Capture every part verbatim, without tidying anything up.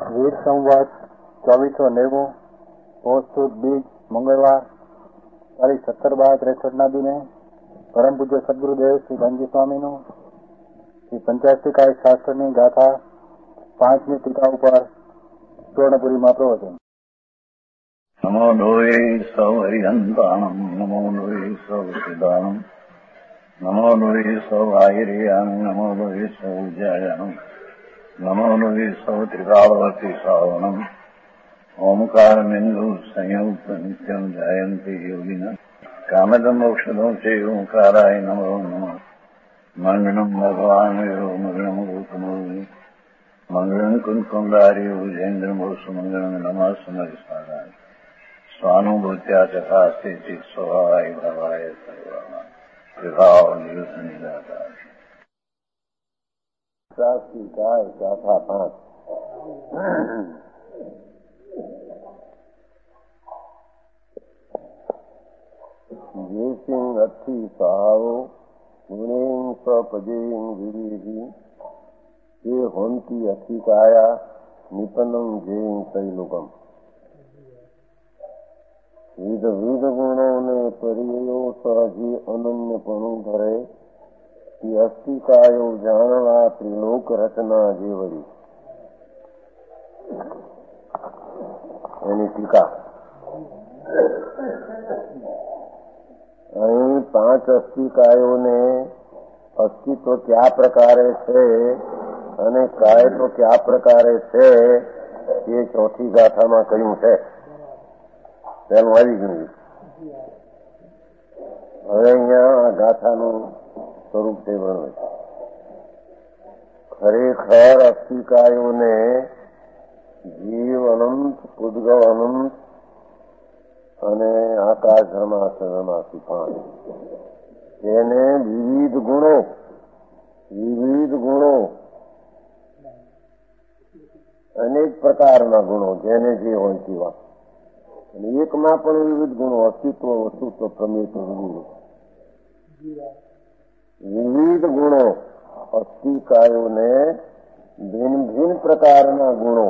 વીર સંવત ચોવીસો નેવું પોષ બીજ મંગળવાર તારીખ સત્તર બાર ત્રેસઠના દિને પરમ પૂજ્ય સદગુરુદેવ શ્રી ધનજી સ્વામીનું શ્રી પંચાશીકાય શાસ્ત્રની ગાથા પાંચમી ટીકા ઉપર સુવર્ણપુરીમાં પ્રવચન. નમો લોહે સૌ હરિહંતાણમ નમો લોહે સૌ સિદ્ધાણમ નમો લોહે સૌ આયર્યાન નમો લોહે સૌ જયાનમ નમો લોહે સૌ ત્રિકાળવતી શ્રાવણમ ઓમકાર બિંદુ સંયુક્ત નિત્યમ જાયંતી યોગિના કામદમ મોક્ષદો છે ઓંકારાય નમો નમઃ. મંગળમ ભગવાન મંગળમ ગૌતમોની મંગળમ કુંકુંડારી ઉજેન્દ્રમોસુ મંગળમ નમઃ સમરિસ્મરાય સ્વાનુભૂત્યા ચકાસ્તે ચિત સ્વભાવાય ભાવાય સર્વા વિભાવ નિદાતા. શાસ્ત્રીકાય ગાથા પાંચ. જે સિંહ અથી સહાવો ગુણેન સ્વપજેન વિરીહી તે હોંતી અધિકાયા નિપન્નમ જૈન તૈલોકમ. વિધ વિધ ગુણોને પરિયો સહજી અનન્યપણું ધરે તે અસ્થિકાયો જાણવા ત્રિલોક રચના જેવડી. એની ટીકા. અહીં પાંચ અસ્થિકાયોને અસ્તિત્વ કયા પ્રકારે છે અને કાયતો કયા પ્રકારે છે એ ચોથી ગાથામાં કહ્યું છે. તેનું આવી ગયું. હવે અહીંયા આ ગાથાનું સ્વરૂપ તે વર્ણવે છે. ખરેખર અસ્થિકાયોને જીવ અનંત, ઉદ્ગવ અનંત અને આકાશ ધર્માસમાંથી પાંચ, તેને વિવિધ ગુણો વિવિધ ગુણો અનેક પ્રકારના ગુણો જેને જે હોય તેવા, અને એકમાં પણ વિવિધ ગુણો અસ્તિત્વ વસ્તુત્વ પ્રમેય વિવિધ વિવિધ ગુણો અસ્થિકાયોને ભિન્ન ભિન્ન પ્રકારના ગુણો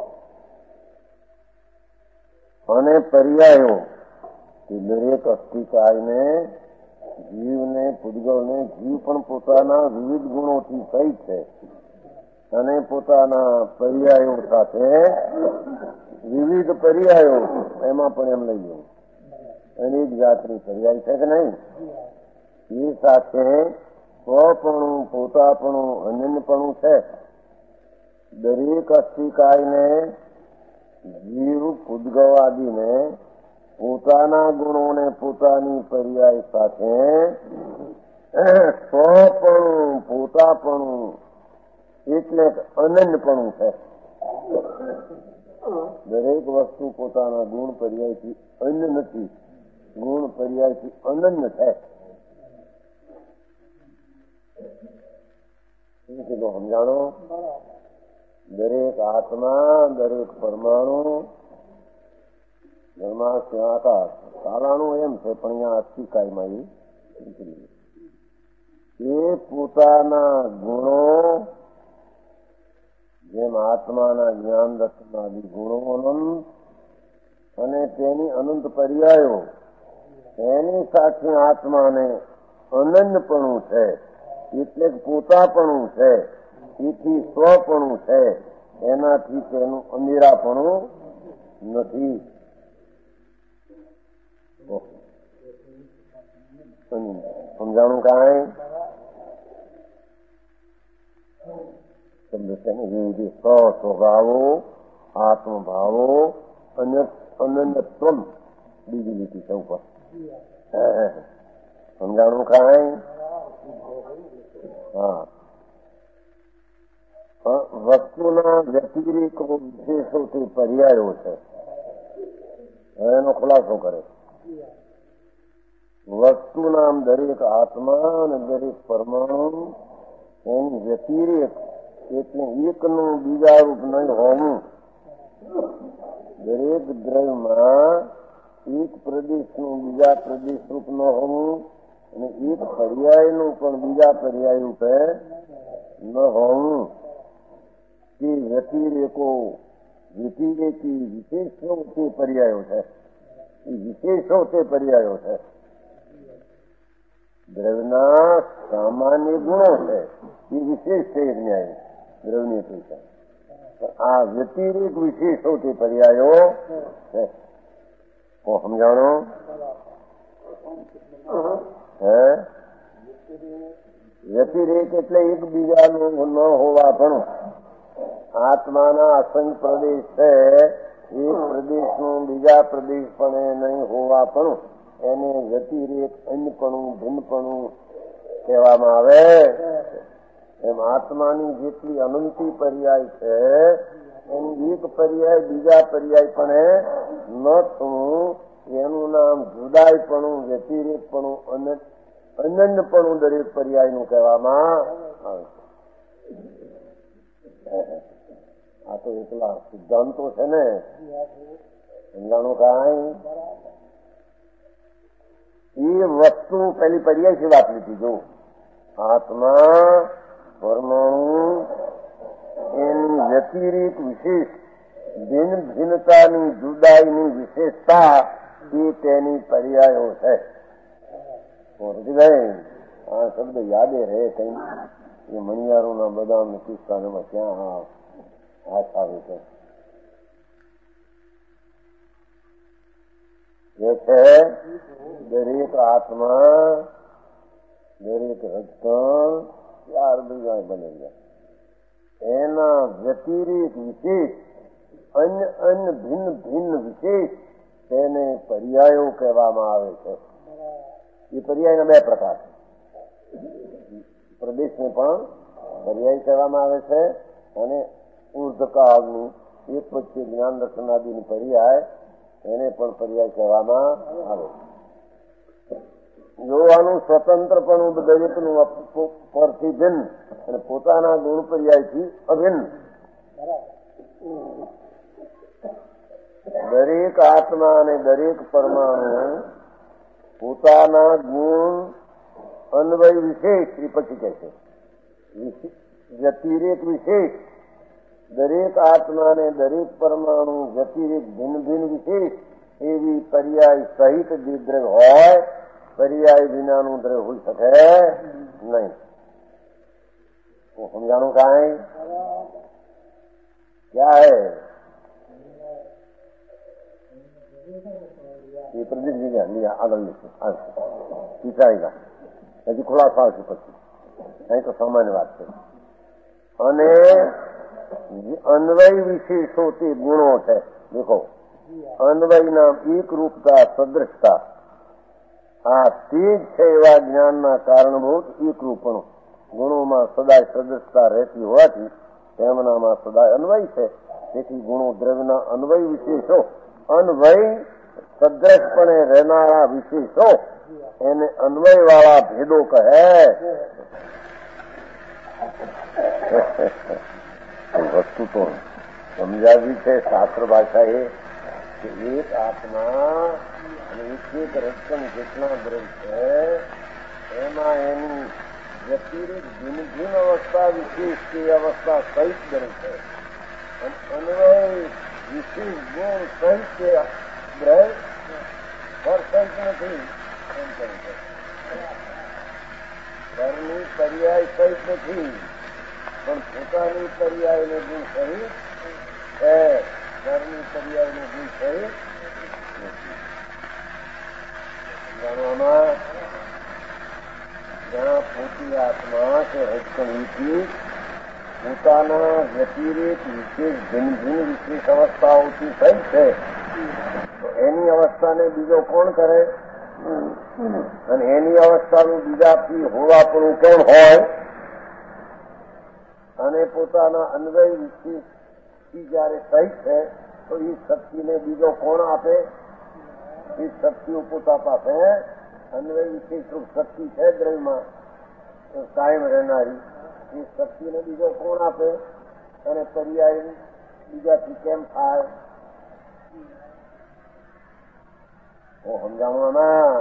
અને પર્યાયો કે દરેક અસ્થિકાયને જીવને પૂદગલને જીવ પણ પોતાના વિવિધ ગુણોથી સહિત છે અને પોતાના પર્યાયો સાથે વિવિધ પર્યાયો એમાં પણ એમ લઈ જવું અનેક જાતની પર્યાય છે કે નહીં, એ સાથે સ્વપણું પોતાપણું અનન્યપણું છે. દરેક અસ્થિકાયને જીવ પૂદગવાદીને પોતાના ગુણોને પોતાની પર્યાય સાથે સ્વપણું પોતાપણું એટલે અનન્યપણું છે. દરેક વસ્તુ પોતાના ગુણ પર્યાયથી અન્ય નથી, ગુણ પર્યાયથી અનન્ય છે. કીધું સમજાણો? દરેક આત્મા, દરેક પરમાણુ, ધર્માસ્ય આકાશ, કાલાણું એમ છે પણ અહીંયા અસ્થિકાયમાં એ પોતાના ગુણો જેમ આત્માના જ્ઞાન દર્શનાદિ ગુણો અનંત અને તેની અનંત પર્યાયો, એની સાથે આત્માને અનન્યપણું છે એટલે જ પોતાપણું છે, એથી સ્વપણું છે, એનાથી તેનું અમીરાપણું નથી. સમજાણું કાંઈ? સમજે છે ને? વિવિધ સ્વ સ્વભાવો, આત્મભાવો, અનન્યત્વમ બીજી લીટી છે ઉપર. સમજાણું કાંઈ? હા. વસ્તુના વ્યતિરેકો વિશેષો તે પર્યાયો છે. એનો ખુલાસો કરે. વસ્તુના દરેક આત્મા અને દરેક પરમાણુ એની વ્યતિરેક એટલે એકનું બીજા રૂપ નહીં હોવું. દરેક દ્રવ્યમાં એક પ્રદેશનું બીજા પ્રદેશ રૂપ ન હોવું અને એક પર્યાયનું પણ બીજા પર્યાય રૂપે ન હોવું. તે વ્યતિરેકો વ્યતિરેકી વિશેષો તે પર્યાયો છે. એ વિશેષો તે પર્યાયો છે. દ્રવ્યના સામાન્ય ગુણો છે એ વિશેષ છે એક ન્યાય દ્રવ્યની અપેક્ષા. આ વ્યતિરેક વિશેષો તે પર્યાયો છે. હું સમજાણો હે વ્યતિરેક એટલે એકબીજાનું ન હોવા પણ આત્માના અસંગ પ્રદેશ છે એક પ્રદેશનું બીજા પ્રદેશ પણ નહીં હોવા પણ એને વ્યતિરેક અન્યપણું ભિન્નપણું કહેવામાં આવે. એમ આત્માની જેટલી અનંતી પર્યાય છે એની એક પર્યાય બીજા પર્યાય પણ ન થવું એનું નામ જુદાઈપણું વ્યતિરેકપણું અને અનન્યપણું દરેક પર્યાયનું કહેવામાં આવે છે. આ તો એટલા સિદ્ધાંતો છે ને સમજાણું કાંઈ. એ વસ્તુ પેલી પર્યાય છે વાત લીધી. જો આત્મા પરમાણુ એની વ્યતિરેક વિશેષ ભિન્ન ભિન્નતાની જુદાઈની વિશેષતા એ તેની પર્યાયો છે. આ શબ્દ યાદે રહે કઈ એ મણિયારોના બદામ કિસ્સામાં ક્યાં હાથ આવે છે. એ છે દરેક આત્મા દરેક રજકણ ચાર બીજા બને ગયા એના વ્યતિરેક વિશેષ અન્ય અન્ય ભિન્ન ભિન્ન વિશેષ તેને પર્યાયો કહેવામાં આવે છે. એ પર્યાયના બે પ્રકાર છે. પ્રદેશને પણ પર્યાય કહેવામાં આવે છે અને ઉર્ધકાળની એક વચ્ચે જ્ઞાન દર્શનાદિની પર્યાય એને પણ પર્યાય કહેવામાં આવે છે. જોવાનું સ્વતંત્રપણું દરેકનું પરથી ભિન્ન અને પોતાના ગુણ પર્યાયથી અભિન્ન. દરેક આત્મા અને દરેક પરમાણુ પોતાના ગુણ અન્વય વિશેષ એ પછી કહે છે વ્યતિરેક વિશેષ. દરેક આત્મા ને દરેક પરમાણુ વ્યતિરેક ભિન્ન ભિન્ન વિશેષ એવી પર્યાય સહિત જે દ્રવ્ય હોય પર્યાય વિનાનું દ્રવ્ય હોઈ શકે નહીં. હું સમજાણું કાંઈ ક્યાં હે એ પ્રદેશ જગ્યા આગળ વિચારેગા હજી ખુલાસો આવશે પછી. અહીં તો સામાન્ય વાત છે. અને અન્વય વિશેષો તે ગુણો છે. દેખો અન્વયના એક રૂપતા સદૃશતા આ તે જ છે એવા જ્ઞાનના કારણભૂત એકરૂપણું. ગુણોમાં સદાય સદૃશતા રહેતી હોવાથી તેમનામાં સદાય અન્વય છે. તેથી ગુણો દ્રવ્યના અન્વય વિશેષો અન્વય સદ્રશપણે રહેનારા વિશેષો એને અન્વય વાળા ભેદો કહે. વસ્તુ તો સમજાવી છે શાસ્ત્ર ભાષા એ કે એક આત્મા અને એક એક રક્ષણ જેટલા દ્રવ્ય છે એમાં એની વ્યતિરેક ભિન્ન ભિન્ન અવસ્થા વિશેષ તે અવસ્થા સહિત દ્રવ્ય છે. અન્વય વિશેષ ગુણ સહિત તે દ્રવ્ય પરસંત નથી એમ કહે છે. ઘરની પર્યાય સહિત નથી પણ પોતાની પર્યાયનો ગુણ સહિત છે. ઘરની પર્યાયનો ગુણ સહિત નથી. જાણવામાં જ્યાં પોતી આત્મા કે રજકણીથી પોતાના વ્યતિરેક વિશેષ ભિન્ન ભિન્ન વિશેષ અવસ્થાઓથી સહિત છે તો એની અવસ્થાને બીજો કોણ કરે અને એની અવસ્થાનું બીજાથી હોવાપણું કોણ હોય અને પોતાના અન્વય વિશેષથી જયારે સહિત છે તો એ શક્તિને બીજો કોણ આપે? એ શક્તિઓ પોતા પાસે અન્વય વિશેષ રૂપ શક્તિ છે દ્રવ્યમાં કાયમ રહેનારી. એ શક્તિને બીજો કોણ આપે અને પર્યાય બીજાથી કેમ થાય? હું સમજાવવામાં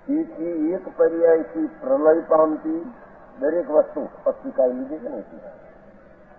તેથી એક પર્યાયથી પ્રલય પામતી દરેક વસ્તુ અસ્તિકાઈ લીધી છે ને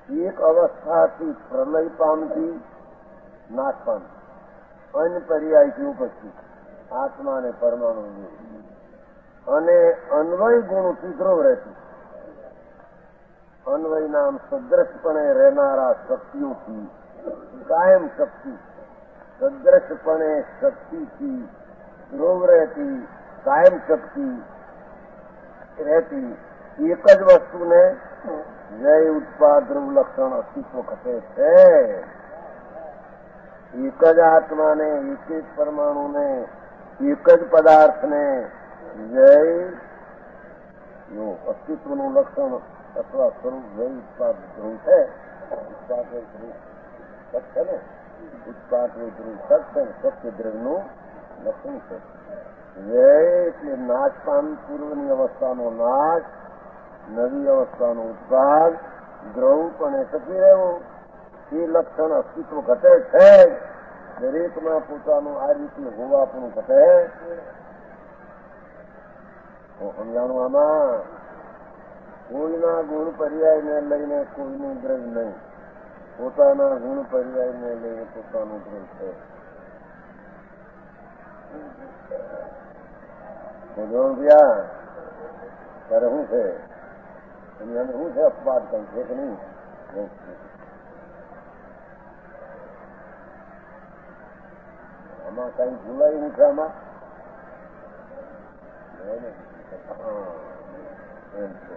એક અવસ્થાથી પ્રલય પામતી નાશ પામતી, અન્ય પર્યાયથી ઉપસ્થિત આત્મા અને પરમાણુ અને અન્વય ગુણથી ધ્રુવ રહેતી, અન્વય નામ સદ્રશપણે રહેનારા શક્તિઓથી કાયમ શક્તિ, સદ્રશપણે શક્તિથી ધ્રુવ રહેતી, કાયમ શક્તિ રહેતી એક જ વસ્તુને જય ઉત્પાદ ધ્રુવ લક્ષણ અસ્તિત્વ ખસે છે. એક જ આત્માને, એક જ પરમાણુને, એક જ પદાર્થને જય અસ્તિત્વનું લક્ષણ અથવા સ્વરૂપ જય ઉત્પાદ ધ્રુવ છે. ઉત્પાદ ધ્રુવ સત છે ને, ઉત્પાદ ધ્રુવ સત છે, સત્ય દ્રવ્યનું લક્ષણ છે. જય એટલે નાશ પામી પૂર્વની અવસ્થાનો નાશ, નવી અવસ્થાનો ઉત્પાદ, દ્રવ પણ ટકી રહેવું, એ લક્ષણ અસ્તિત્વ ઘટે છે. દરેકમાં પોતાનું આ રીતે હોવાપણું ઘટે. સમજાણું આમાં કોઈના ગુણ પર્યાયને લઈને કોઈનું દ્રવ્ય નહીં, પોતાના ગુણ પર્યાયને લઈને પોતાનું દ્રવ્ય છે. રહ્યા ત્યારે શું છે, શું છે અપવાદ કઈ છે કે નહીં? આમાં કઈ ભૂલાયું છે? આમાં એમ છે.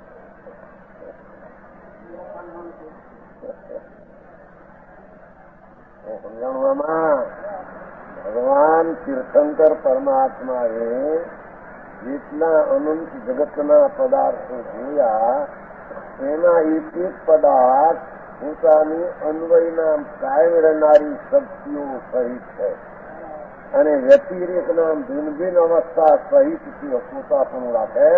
સમજાણું આમાં ભગવાન તીર્થંકર પરમાત્માએ જેટલા અનંત જગતના પદાર્થો જોયા એના એક એક પદાર્થ પોતાની અન્વયના કાયમ રહેનારી શક્તિઓ સહિત છે અને વ્યતિરેકના ભિન્ન ભિન્ન અવસ્થા સહિતથી પોતાપણું રાખે.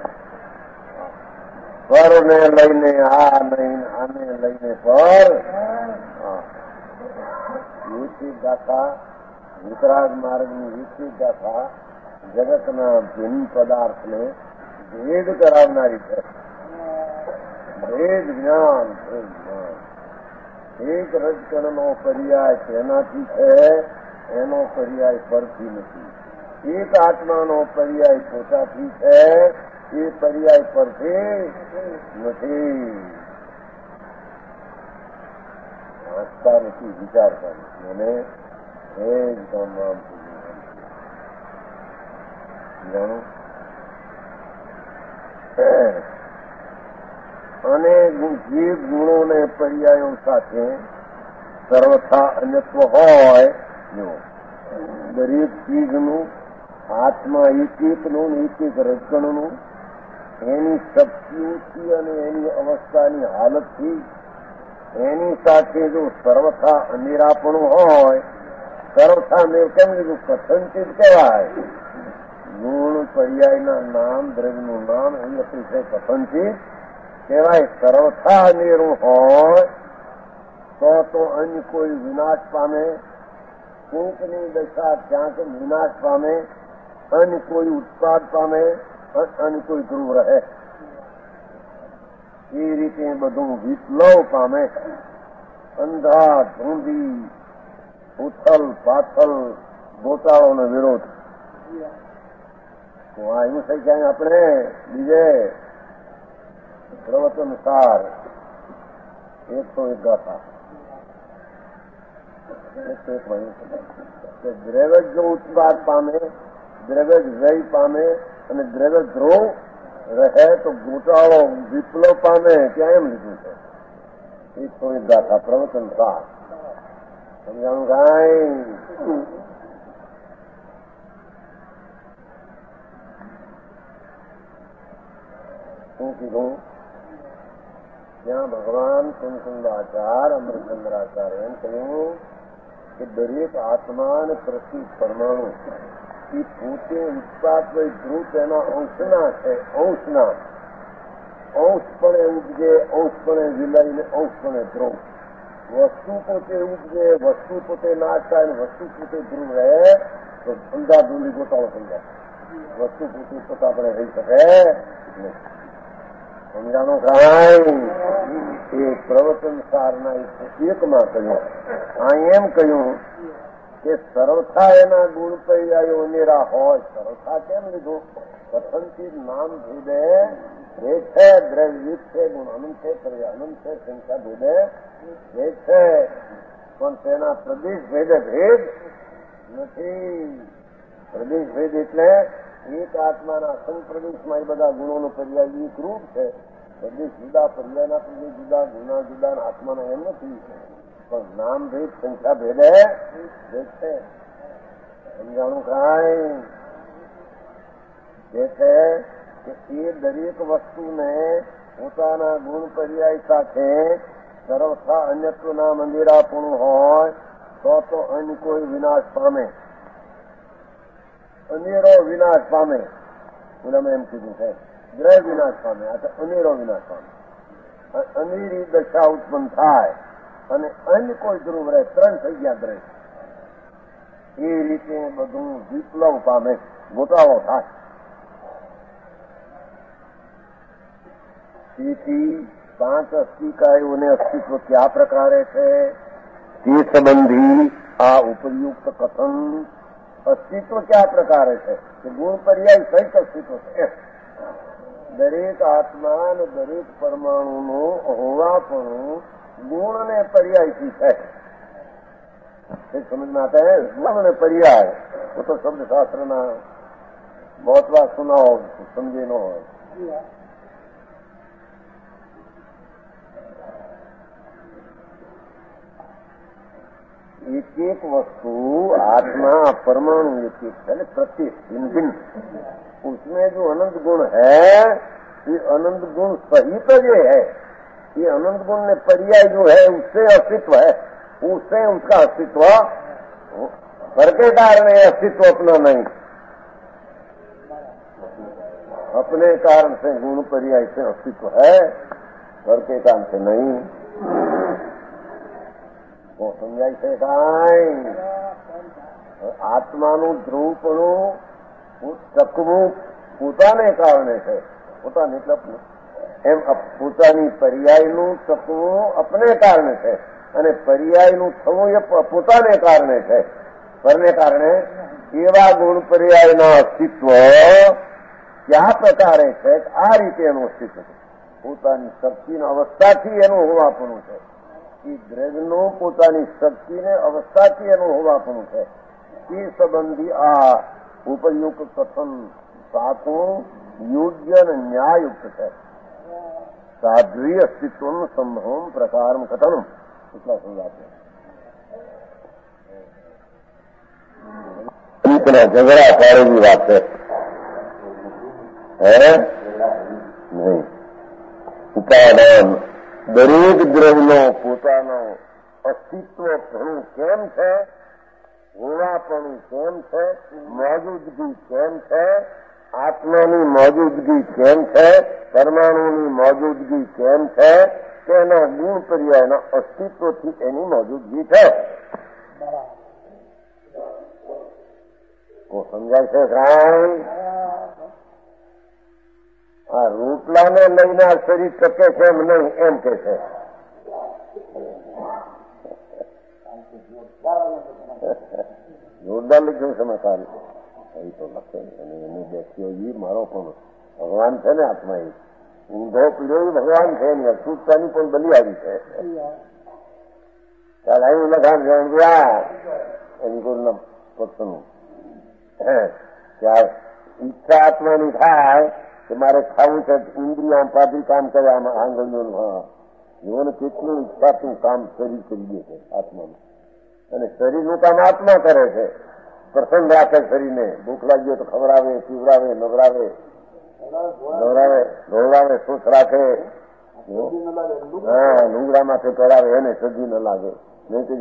પરને લઈને આ નહીં, આને લઈને પર. એક એક ગાથા વિતરાગ માર્ગની એક એક ગાથા જગતના ભિન્ન પદાર્થને ભેદ કરાવનારી છે. ભેદ જ્ઞાન, એક રજકણનો પર્યાય તેનાથી છે, એનો પર્યાય પરથી નથી. એક આત્માનો પર્યાય પોતાથી છે, એ પર્યાય પરથી નથી. વાંચતા નથી, વિચારતા નથી. અને એ જ તમામ જાણું. અને જે ગુણોને પર્યાયો સાથે સર્વથા અન્યત્વ હોય, દરેક ચીજનું આત્મા એક એકનું એક એક રજકણનું એની શક્તિઓથી અને એની અવસ્થાની હાલતથી એની સાથે જો સર્વથા અનિરાપણું હોય, સર્વથા મેં કેમ કીધું કથનચિત કહેવાય. ગુણ પર્યાયના નામ, દ્રવ્યનું નામ એ અતિશય કથનચિત કહેવાય. સર્વથા અનેરું હોય તો તો અન્ય કોઈ વિનાશ પામે, કોકની દશા ક્યાંક વિનાશ પામે, અન્ય કોઈ ઉત્પાદ પામે, અન્ય કોઈ ધ્રુવ રહે. એ રીતે બધું વિપ્લવ પામે. અંધા ધૂંધી, ઉથલ પાથલ, ગોટાળો ને વિરોધ. આવ્યું થઈ જાય આપણે બીજે પ્રવચન સાર એકસો એક ગાથા દ્રવ્ય જો ઉત્પાદ પામે, દ્રવ્ય વ્યય પામે અને દ્રવ્ય ધ્રુવ રહે તો ગોટાળો વિપ્લવ પામે. ત્યાં એમ લીધું છે એકસો એક ગાથા પ્રવચન સાર. સમજાણું કાંઈ? શું કીધું? ત્યાં ભગવાન કુમકુંદાચાર્ય, અમરચંદ્રાચાર્ય એમ કહ્યું કે દરેક આત્મા અને પ્રતિ પરમાણુ એ પોતે ઉત્પાદ વય ધ્રુવ તેના અંશના છે. અંશના અંશપણે ઉપજે, અંશપણે વિલયને, અંશપણે ધ્રુવ. વસ્તુ પોતે ઉપજે, વસ્તુ પોતે નાશ થાય, વસ્તુ પોતે ધ્રુવ રહે તો ધંધા ધૂંધી ગોટાળો થઈ જાય. વસ્તુ પોતે પોતા આપણે રહી શકે નહીં. સમજાણું કાંઈ? એ પ્રવચન સારના એકમાં કહ્યું. અહીં એમ કહ્યું કે સરળતા એના ગુણ પર્યાયો ઉમેરા હોય. સરળતા કેમ લીધું? કથનથી નામ ભેદે ભેદ છે, દ્રવ્યુત છે, ગુણ અનંત છે, પર્યાય અનંત છે, સંખ્યા ભેદે ભેદ છે, પણ તેના પ્રદેશ ભેદે ભેદ નથી. પ્રદેશ ભેદ એટલે એક આત્માના અસંગ પ્રદેશમાં એ બધા ગુણોનો પર્યાય એક રૂપ છે. પ્રદેશ જુદા, પર્યાયના પ્રદેશ જુદા, ગુના જુદા, આત્માના એમ નથી. પણ નામ ભેદ સંખ્યા ભેદે ભેદ છે. સમજાણું કાંઈ જે છે કે એ દરેક વસ્તુને પોતાના ગુણ પર્યાય સાથે સર્વથા અન્યત્વના મંદિરાપણું હોય તો તો અન્ય કોઈ વિનાશ પામે. અનેરો વિનાશ પામે. પુનઃ એમ કીધું છે ગ્રહ વિનાશ પામે. આ તો અનેરો વિનાશ પામે. અનેરી દશા ઉત્પન્ન થાય અને અન્ય કોઈ ધ્રુવ રહે. ત્રણ થઈ ગયા દ્રવ્ય. એ રીતે બધું વિપ્લવ પામે, ગોટાળો થાય. તેથી પાંચ અસ્થિકાયોને અસ્તિત્વ કયા પ્રકારે છે તે સંબંધી આ ઉપયુક્ત કથન. અસ્તિત્વ કયા પ્રકારે છે કે ગુણ પર્યાય સહિત અસ્તિત્વ છે. દરેક આત્મા અને દરેક પરમાણુનું હોવાપણું ગુણ અને પર્યાયથી છે. સમજમાં आता है गुण અને પર્યાય. वो तो शब्द शास्त्रના बहुत बार सुना हो, समझे न हो. एक एक वस्तु आत्मा परमाणु एक एक है, प्रत्येक भिन्न भिन्न. उसमें जो अनंत गुण है ये अनंत गुण सहित ये है. ये अनंत गुण ने पर्याय जो है उससे अस्तित्व है. उससे उसका अस्तित्व पर के कारण अस्तित्व अपना नहीं. अपने कारण से गुण पर्याय से अस्तित्व है, पर के कारण से नहीं. वो समझाय છે કાંઈ? આત્માનું ધ્રુવપણું ચકવું પોતાને કારણે છે. પોતાને એટલે એમ પોતાની પર્યાયનું ચકવું અપને કારણે છે અને પર્યાયનું થવું એ પોતાને કારણે છે, પરને કારણે. એવા ગુણ પર્યાયના અસ્તિત્વ કયા પ્રકારે છે? આ રીતે એનું અસ્તિત્વ છે. પોતાની શક્તિના અવસ્થાથી એનું હોવાપણું છે. એ દ્રવ્યનું પોતાની શક્તિને અવસ્થાથી એનું હોવાપણું છે. એ સંબંધી આ ઉપયુક્ત કથન સાચું, યોગ્ય અને ન્યાયુક્ત છે. સાધ્વી અસ્તિત્વનું સંભવમ પ્રકારમ કથનમ. એટલા સમજાશે. ઝઘડા પાડેલી વાત છે. હે નહીં. ઉપાદાન દરેક દ્રવ્યનો પોતાનો અસ્તિત્વપણું કેમ છે, હોવાપણું કેમ છે, મોજૂદગી કેમ છે, આત્માની મોજૂદગી કેમ છે, પરમાણુની મોજૂદગી કેમ છે, તેના ગુણ પર્યાયના અસ્તિત્વથી એની મોજૂદગી છે. તો સમજાય છે કાંઈ? આ રોટલાને લઈને આ શરીર ટકે છે એમ નહીં, એમ કે છે. જોરદાર લખ્યું સમાચાર. એ તો લખે અને એને બેસ્યો એ મારો પણ ભગવાન છે ને. આત્મા એ ઊંધો પીડ્યો એ ભગવાન છે ને. અસુરતાની પણ બલી આવી છે. ચાલ અહીં લખાણ ગયા એની ગુરુના પક્ષનું. ત્યાર ઈચ્છા આત્માની થાય કે મારે ખાવું છે, ઇન્દ્રિયો પાદરી કામ કરે. આમાં આંગળીઓનું હા જીવન કેટલું ઈચ્છાતું કામ શરીર કરી દે છે આત્માનું. અને શરીરનું કામ આત્મા કરે છે. પ્રસન્ન રાખે શરીરને. ભૂખ લાગી હોય તો ખવડાવે, પીવડાવે, નવરાવે, નવરાવે ધોવડાવે, સુખ રાખે. હા લુગડા માથે પહેરાવે, એને સજી ન લાગે. નહીં તો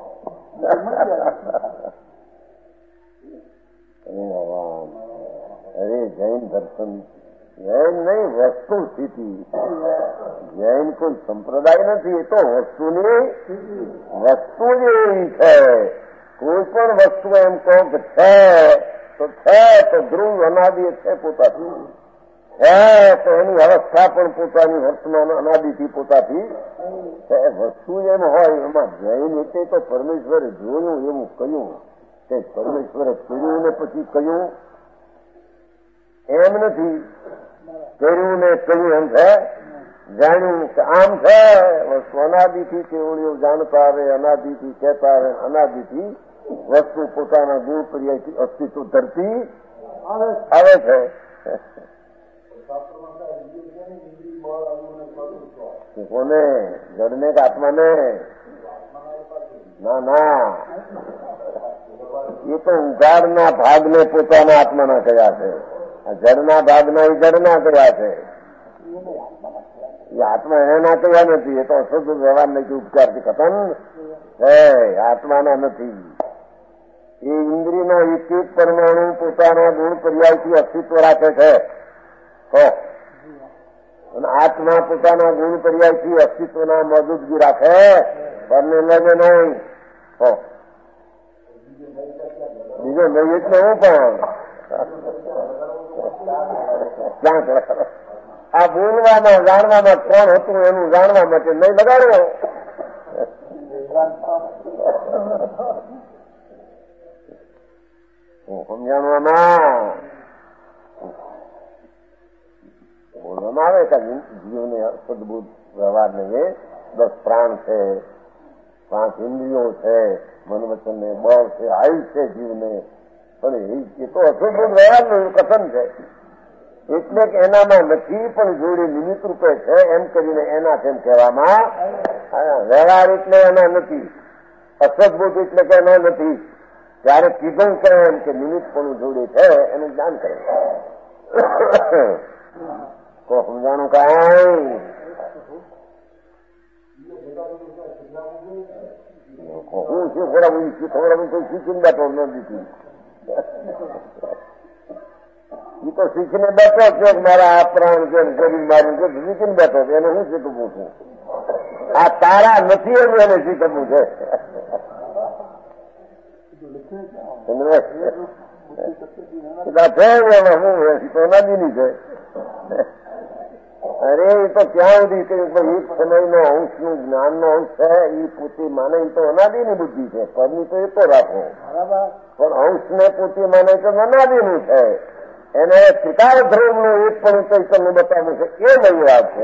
ભગવાન અરે જૈન દર્શન, જૈન નહીં વસ્તુ સ્થિતિ. જૈન કોઈ સંપ્રદાય નથી. એ તો વસ્તુની વસ્તુ જ એવી છે. કોઈ પણ વસ્તુ એમ કહો કે છે તો છે, તો ધ્રુવ અનાદિ છે પોતાથી. હે તો એની અવસ્થા પણ પોતાની વર્તમાન અનાદિથી પોતાથી વસ્તુ એમ હોય એમાં જૈન એટલે તો પરમેશ્વરે જોયું એવું કહ્યું કે પરમેશ્વરે કર્યું ને પછી કહ્યું એમ નથી. કર્યું ને કહ્યું એમ છે, જાણ્યું કે આમ છે. વસ્તુ અનાદિથી કેવળીઓ જાણતા આવે, અનાદિથી કહેતા આવે, અનાદિથી વસ્તુ પોતાના ગુણ પર્યાયથી અસ્તિત્વ ધરતી આવે છે. કોને? જડને કે આત્માને? ના ના, એ તો ઉગાડના ભાગને પોતાના આત્માના કયા છે. જડના ભાગના એ જડના કયા છે. એ આત્મા એના કયા નથી. એ તો અશુદ્ધ વ્યવહાર નથી, ઉપચારથી ખતમ હે, આત્માના નથી. એ ઇન્દ્રિયના એક એક પરમાણુ પોતાના ગુણ પર્યાયથી અસ્તિત્વ રાખે છે. અને આત્મા પોતાના ગુણ પર્યાયથી અસ્તિત્વના મોજૂદગી રાખે, પરને લગે નહીં. બીજો નહીં એટલે હું પણ ક્યાં આ બોલવામાં જાણવામાં કોણ હતું એનું જાણવા માટે નહીં લગાડવો. સમજાણવામાં બોલવામાં આવે કે જીવને સદબુદ્ધ વ્યવહાર નહીં. દસ પ્રાણ છે, પાંચ ઇન્દ્રિયો છે, મન વચન ને બળ છે, આયુ છે જીવને. પણ એ તો અસદબુદ્ધ વ્યવહારનું કથન છે. એટલે કે એનામાં નથી પણ જોડે નિમિત્ત રૂપે છે એમ કરીને એના તેમ કહેવામાં. વ્યવહાર એટલે એના નથી, અસદબુદ્ધ એટલે કે એના નથી. ત્યારે કીધું કે એમ કે નિમિત્ત પણ જોડે છે એનું જ્ઞાન કરે. તો સમજાણું કાંઈ હું શીખવડાવું શીખવડાવું કોઈ શીખીને બેઠો નથી. એ તો શીખીને બેઠો છે મારા આ પ્રાણ છે શરીર મારું છે, શીખીને બેઠો છે. એને હું શીખવું છું? આ તારા નથી એવું એને શીખવું છે. સોનાદીની છે. અરે એ તો ત્યાં સુધી કહ્યું એક સમયનો અંશનું જ્ઞાનનો અંશ છે એ પોતે માને એ તો અનાદિની બુદ્ધિ છે. પરની તો એ તો રાખો, પણ અંશને પોતે માને તો અનાદિનું છે. એને ત્રિકાળ ધ્રુવનું એક પણ ચૈતન્ય બતાવ્યું છે એ નવી વાત છે.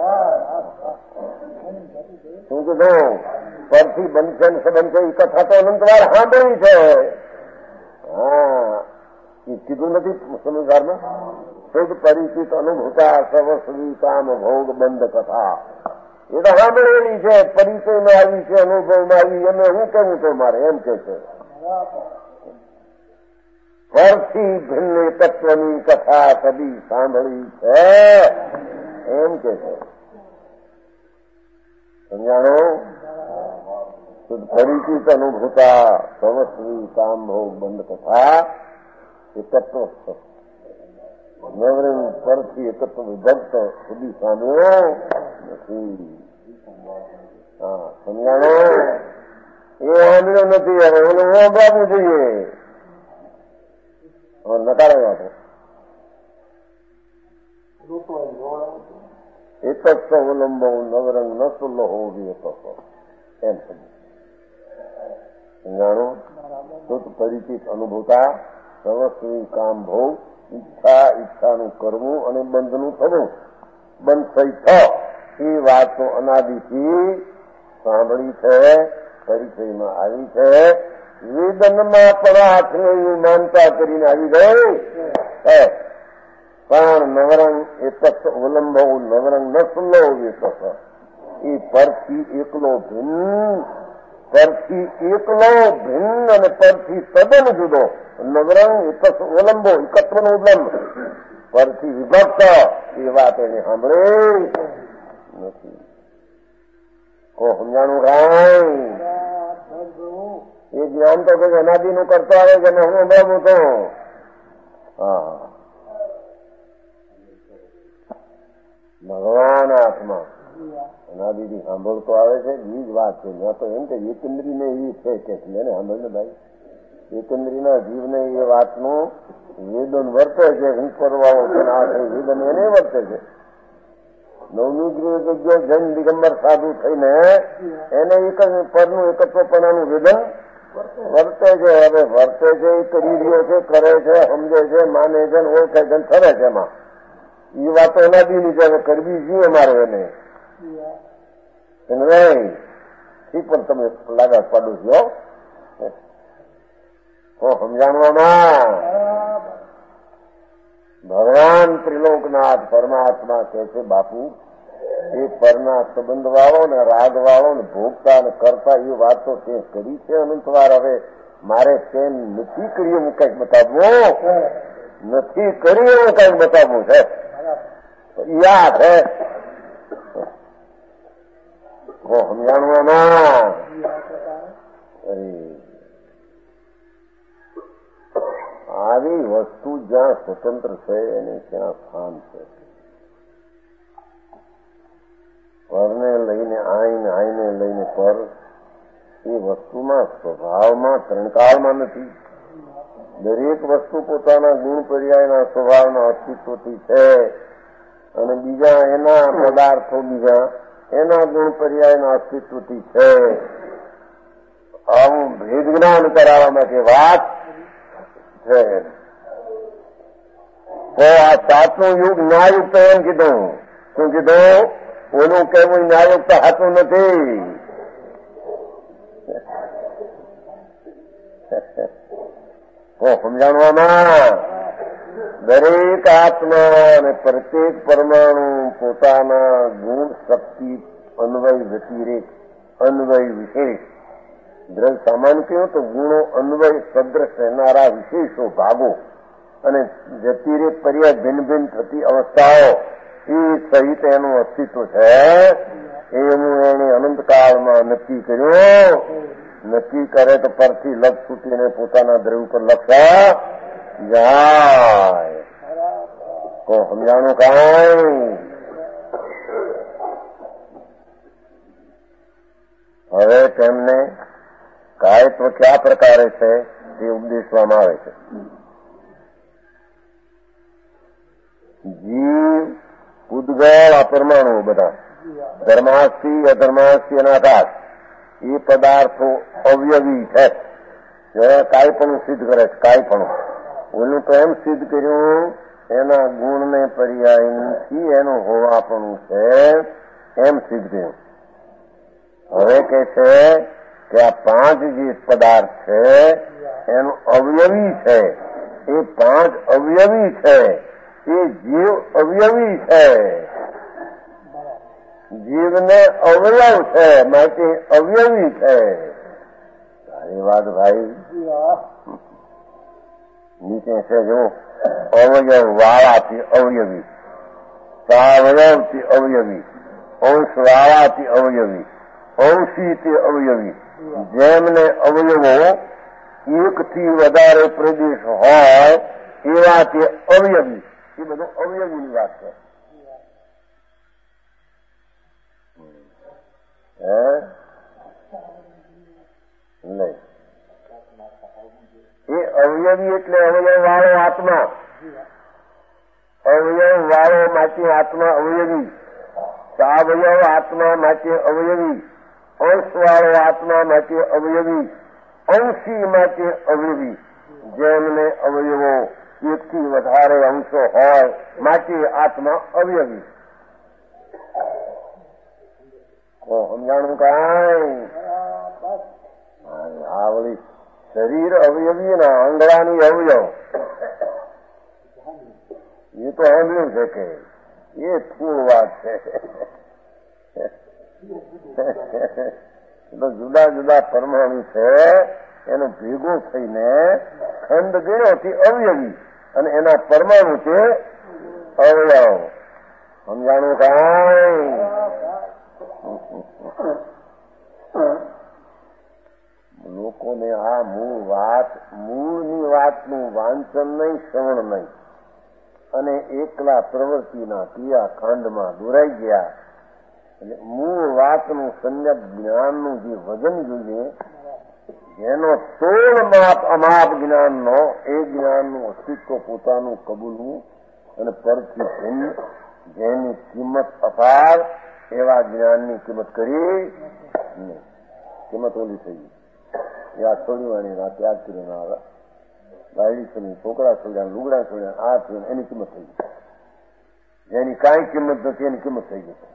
શું કીધું? પરથી બનશે ને સંબંધ છે એ કથા તો અનંતવાર સાંભળી છે. હા, એ કીધું નથી સંસારમાં. શુદ્ધ પરિચિત અનુભૂતા સવસ્વી કામ ભોગ બંધ કથા એ તો સાંભળેલી છે. પરિચયમાં આવી છે, અનુભવમાં આવી. એમને હું કેવું તો મારે એમ કે છે. પરથી ભિન્ન તત્વની કથા કદી સાંભળી છે એમ કે છે. સમજાણો? શુદ્ધ પરિચિત અનુભૂતા સવસ્વી કામ ભોગ બંધ કથા એ તત્વ નવરંગ પરથી એકત્વ વિભક્ત સુધી સાંભળ્યો નથી. હા, સમજાણો? એ સાંભળ્યો નથી. હવે ઓલું સાંભળવું જોઈએ. હવે નકારે વાતો એક જ અવલંબો નવરંગ ન સુલ્લો હોવું જોઈએ એમ સમજાણો? શુદ્ધ પરિચિત અનુભૂતા સવસ્વી કામ ભોગ ઈચ્છા ઈચ્છાનું કરવું અને બંધનું થવું. બંધ થઈ થ એ વાતો અનાદિથી સાંભળી છે, પરિચયમાં આવી છે. વેદનમાં પણ હાથને એવું માનતા કરીને આવી ગઈ. પણ નવરંગ એ તત્વ અવલંબો નવરંગ ન સુલ્લો એ તત્વ એ પરથી એકલો ભિન્ન, પરથી એકલો ભિન્ન અને પરથી તદ્દન જુદો. નવરંગ એક અવલંબો એકત્વનો ઉલ્લંબ, પરથી વિભક્ત એ વાત એને સાંભળે નથી. કો સમજાણું કાંઈ? એ જ્ઞાન તો કઈ અનાદિનું કરતો આવે કે હું સંભળાવું તો. હા, ભગવાન આત્મા અનાદિથી સાંભળતો આવે છે. એ જ વાત છે. મેં તો એમ કે એક ઇન્દ્રિય ને એવી છે કે એને સાંભળને ભાઈ એકંદરીના જીવને એ વાતનું વેદન વર્તે છે. હું પરવાળો છે આ છે વેદન એને વર્તે છે. નવમી જગ્યાએ જૈન દિગંબર સાધુ થઈને એને એક જ પરનું એકત્વપણાનું વેદન વર્તે છે. હવે વર્તે છે એ કરી રહ્યો છે, કરે છે, સમજે છે, માને છે, ઓળખે છે, ફરે છે. એમાં એ વાતો એના બી છે. હવે કરવી જોઈએ અમારે એને નહીં એ પણ તમે લાગા પાડો છો તો સમજાણવામાં ભગવાન ત્રિલોકનાથ પરમાત્મા કહે છે બાપુ એ પરના સંબંધ વાળો ને રાગ વાળો ને ભોગતા ને કરતા એ વાતો તે કરી છે અનંતવાર. હવે મારે તેમ નથી કર્યું હું કંઈક બતાવવું નથી કર્યું હું કંઈક બતાવવું છે યાદ હે સમજાણવામાં આવી વસ્તુ જ્યાં સ્વતંત્ર છે એને ત્યાં સ્થાન છે. પરને લઈને આઈને આઈને લઈને પર એ વસ્તુમાં સ્વભાવમાં ત્રણકાળમાં નથી. દરેક વસ્તુ પોતાના ગુણ પર્યાયના સ્વભાવના અસ્તિત્વથી છે અને બીજા એના પદાર્થો બીજા એના ગુણ પર્યાયના અસ્તિત્વથી છે. આવું ભેદ જ્ઞાન કરાવવા માટે વાત છે. તો આ સાતનું યુગ ન્યાયુક્ત એમ કીધું. શું કીધું? ઓનું કહેવું ન્યાયુક્ત હાથું નથી. તો સમજાણવામાં દરેક આત્મા અને પ્રત્યેક પરમાણુ પોતાના ગુણ શક્તિ અન્વય વ્યતિરેક અન્વય વિશેષ દ્રવ્ય સામાન્ય કહ્યું તો ગુણો અન્વય સદ્રશ રહેનારા વિશેષો ભાગો અને વ્યતિરેક પર્યાય ભિન્ન ભિન્ન થતી અવસ્થાઓ એ સહિત એનું અસ્તિત્વ છે. એવું એને અનંતકાળમાં નક્કી કર્યું. નક્કી કરે તો પરથી લક્ષ છૂટીને પોતાના દ્રવ્ય પર લક્ષ જાય. તો સમજાણું કાંઈ? હવે તેમને કાયત્વ કયા પ્રકારે છે તે ઉપદેશવામાં આવે છે. જીવ ઉદ્ગળ આ પરમાણુ બધા ધર્માસ્થી અધર્માસ્થી અને આકાશ એ પદાર્થો અવયવી છે. કાંઈ પણ સિદ્ધ કરે છે. કાંઈ પણ ઓલું તો એમ સિદ્ધ કર્યું એના ગુણને પર્યાયથી એનું હોવાપણું છે એમ સિદ્ધ કર્યું. હવે કે છે કે આ પાંચ જે પદાર્થ છે એનું અવયવી છે. એ પાંચ અવયવી છે. એ જીવ અવયવી છે. જીવને અવયવ છે માટે અવયવી છે. સારી વાત ભાઈ. નીચે છે જો અવયવ વાળાથી અવયવી, સાવયવથી અવયવી, અંશ વાળાથી અવયવી, અંશીથી અવયવી. જેમને અવયવો એકથી વધારે પ્રદેશ હોય એવા તે અવયવી. એ બધું અવયવીની વાત છે. નહીં એ અવયવી એટલે અવયવ વાળો આત્મા. અવયવ વાળો માટે આત્મા અવયવી, સાવયવ આત્મા માટે અવયવી, અંશ વાળો આત્મા માટે અવયવી, અંશી માટે અવયવી. જેમને અવયવો એકથી વધારે અંશો હોય માટે આત્મા અવયવી. સમજાણું કાંઈ? આ વળી શરીર અવયવી ને આંગળાની અવયવ એ તો સાંભળ્યું છે કે એ થોડ વાત છે. તો જુદા જુદા પરમાણુ છે એનો ભેગો થઈને ખંડ ગણ્યોથી અવયવી અને એના પરમાણુ છે અવયવ. સમજાણું કાંઈ? લોકોને આ મૂળ વાત મૂળની વાતનું વાંચન નહીં, શ્રવણ નહીં અને એકલા પ્રવૃત્તિના ક્રિયાકાંડમાં દોરાઈ ગયા. એટલે મૂળ વાતનું સંયત જ્ઞાનનું જે વજન જોઈએ જેનો તોડ માપ અમાપ જ્ઞાનનો એ જ્ઞાનનું અસ્તિત્વ પોતાનું કબૂલવું અને પરથી ભિન્ન જેની કિંમત અપાર એવા જ્ઞાનની કિંમત કરી નહીં. કિંમત ઓલી થઈ ગઈ. એ આ છોડીવાણી ના ત્યાગ કરીને ગાયડી છોડી, છોકરા છોડ્યા, લુગડા છોડ્યા, આ છોડ્યા, એની કિંમત થઈ ગઈ. જેની કાંઈ કિંમત નથી એની કિંમત થઈ ગઈ.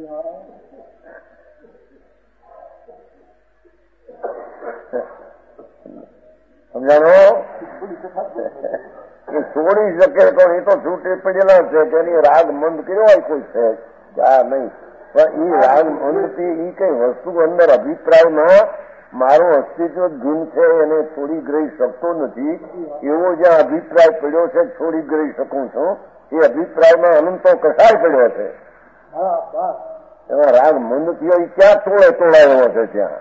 સમજાણો? એ છોડી શકે તો એ તો છૂટી પડેલા છે કે એની રાગ મંદ કર્યો હોય કોઈ છે આ નહીં, પણ એ રાગ મંદથી એ કઈ વસ્તુ અંદર અભિપ્રાયમાં મારું અસ્તિત્વ ગુણ છે એને છોડી ગ્રહી શકતો નથી એવો જ્યાં અભિપ્રાય પડ્યો છે છોડી ગ્રહી શકું છું એ અભિપ્રાયમાં અનંતો કસાય પડ્યો છે. એમાં રાગ મંદ થયો એ ક્યાં તોડે તોડાયો છે ત્યાં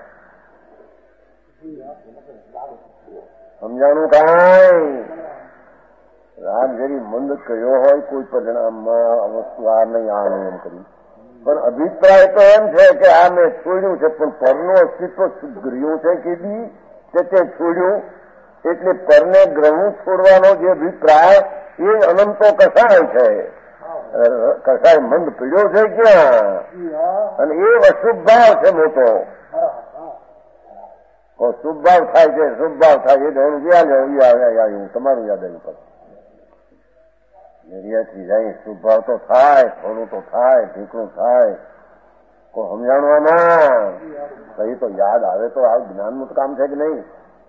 સમજાણું? કાંઈ રાગ જરી મંદ કર્યો હોય કોઈ પરિણામમાં વસ્તુ આ નહીં આ નહીં એમ કરી, પણ અભિપ્રાય તો એમ છે કે આ મેં છોડ્યું છે, પણ પરનું અસ્તિત્વ ગૃહ્યું છે કે દી તે તે છોડ્યું એટલે પરને ગ્રહણ છોડવાનો જે અભિપ્રાય એ અનંતો કસાય છે. કસાય મંદ પીડ્યો છે ક્યાં? અને એ અશુભ ભાવ છે મોટો. શુભ ભાવ થાય છે, શુભ ભાવ થાય એટલે એનું યાદ આવ્યું, તમારું યાદ આવ્યું પડે. એરિયાથી જાય શુભ ભાવ તો થાય, થોડું તો થાય, ઢીકણું થાય, કોઈ સમજાણવામાં કઈ તો યાદ આવે તો આ જ્ઞાનનું તો કામ છે કે નહીં?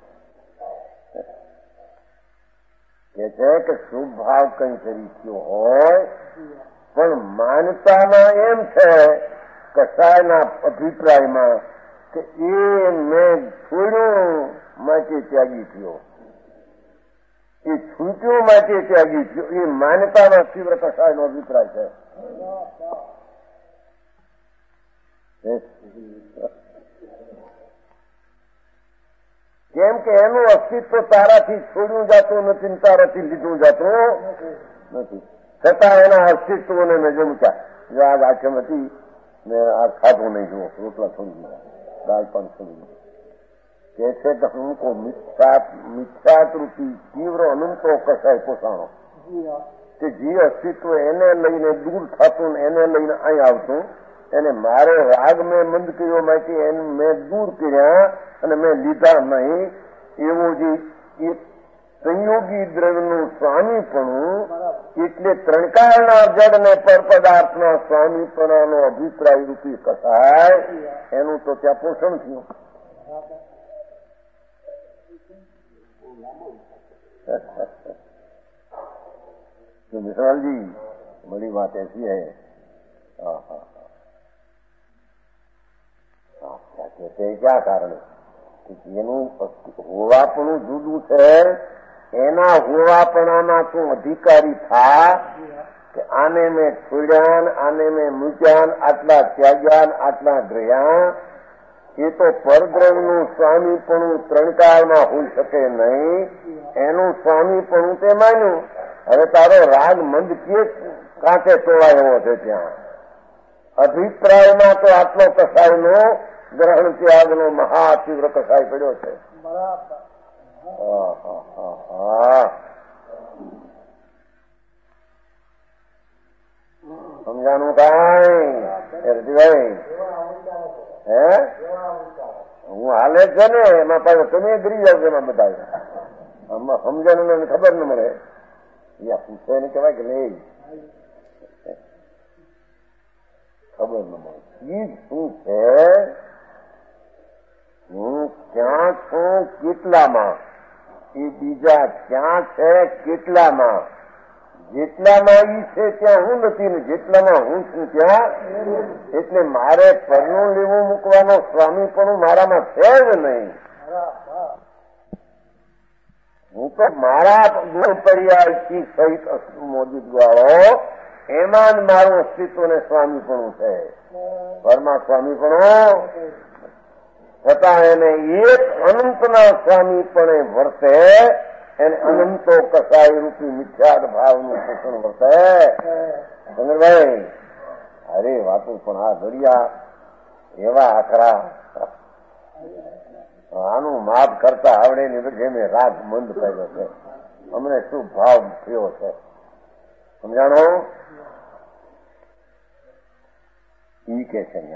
કે છે કે શુભ ભાવ કઈ કરી થયો હોય પણ માનતામાં એમ છે કસાયના અભિપ્રાયમાં કે એ મેં છોડ્યું માટે ત્યાગી થયો, એ છૂટ્યું માટે ત્યાગી થયો, એ માન્યતામાં તીવ્ર કસાયનો અભિપ્રાય છે. કેમ કે એનું અસ્તિત્વ તારાથી છોડ્યું જાતું નથી, તારાથી લીધું જાતું નથી, છતાં એના અસ્તિત્વને મેં જમતા આ આચમ હતી મેં આ ખાધું નહીં જુઓ, રોટલા છોડી દીધા, દાળ પણ છોડી દીધા. કે છે કે હું મિથ્યાતૃતિ તીવ્ર અનંતો કસાય પોષાણો કે જે અસ્તિત્વ એને લઈને દૂર થતું એને લઈને અહીં આવતું એને મારે રાગ મેં મંદ કર્યો માટે એને મેં દૂર કર્યા અને મેં લીધા નહીં એવું જે એક સંયોગી દ્રવ્યનું સ્વામીપણું એટલે ત્રણકાળના જડ ને પર પદાર્થના સ્વામીપણાનો અભિપ્રાય રૂપી કસાય એનું તો ત્યાં પોષણ થયું. तो विशाल जी बड़ी बात ऐसी है, हाँ हाँ हाँ क्या कहते हैं क्या कारण કે જેનું હોવાપણું જુદું છે એના હોવાપણામાં તું અધિકારી થા કે આને મેં છોડ્યા, આને મેં મૂક્યા, આટલા ત્યાગ્યા, આટલા ગ્રહ્યા, એ તો પરદ્રવ્યનું સ્વામીપણું ત્રણકાળમાં હોઈ શકે નહીં, એનું સ્વામીપણું તે માન્યું. હવે તારો રાગ મંદ કે કાંઠે તોડાયો છે ત્યાં અભિપ્રાયમાં તો આટલો કસાયનો ગ્રહણ ત્યાગનો મહા તીવ્ર કસાય પડ્યો છે. સમજાનું કાંઈ રતિભાઈ? હે હું હાલે છે ને એમાં પાછું તમે ગરી જાવ છો એમાં બધા આમાં સમજણ ખબર ન મળે યા પૂછે ને કહેવાય કે નહીં ખબર ન મળે. ઈ શું છે? હું ક્યાં છું કેટલામાં, એ બીજા ક્યાં છે કેટલામાં. જેટલામાં ઈ છે ત્યાં હું નથી ને જેટલામાં હું છું ત્યાં, એટલે મારે પરનું લેવું મૂકવાનો સ્વામીપણું મારામાં છે જ નહીં. હું તો મારા ગુણ પર્યાયથી સહિત મોજૂદ વાળો એમાં જ મારું અસ્તિત્વ ને સ્વામીપણું છે. ઘરમાં સ્વામીપણું છતાં એને એક અનંતના સ્વામીપણે વર્તે એને અનંતો કસાય રૂપી મિથ્યાદ ભાવનું પોષણ વર્તે. ચંદ્રભાઈ અરે વાતું પણ આ દરિયા એવા આખરા આનું માપ કરતા આવડે ને પછી એમને રાગ મંદ કર્યો છે. અમને શું ભાવ થયો છે સમજાણો? ઈ કે છે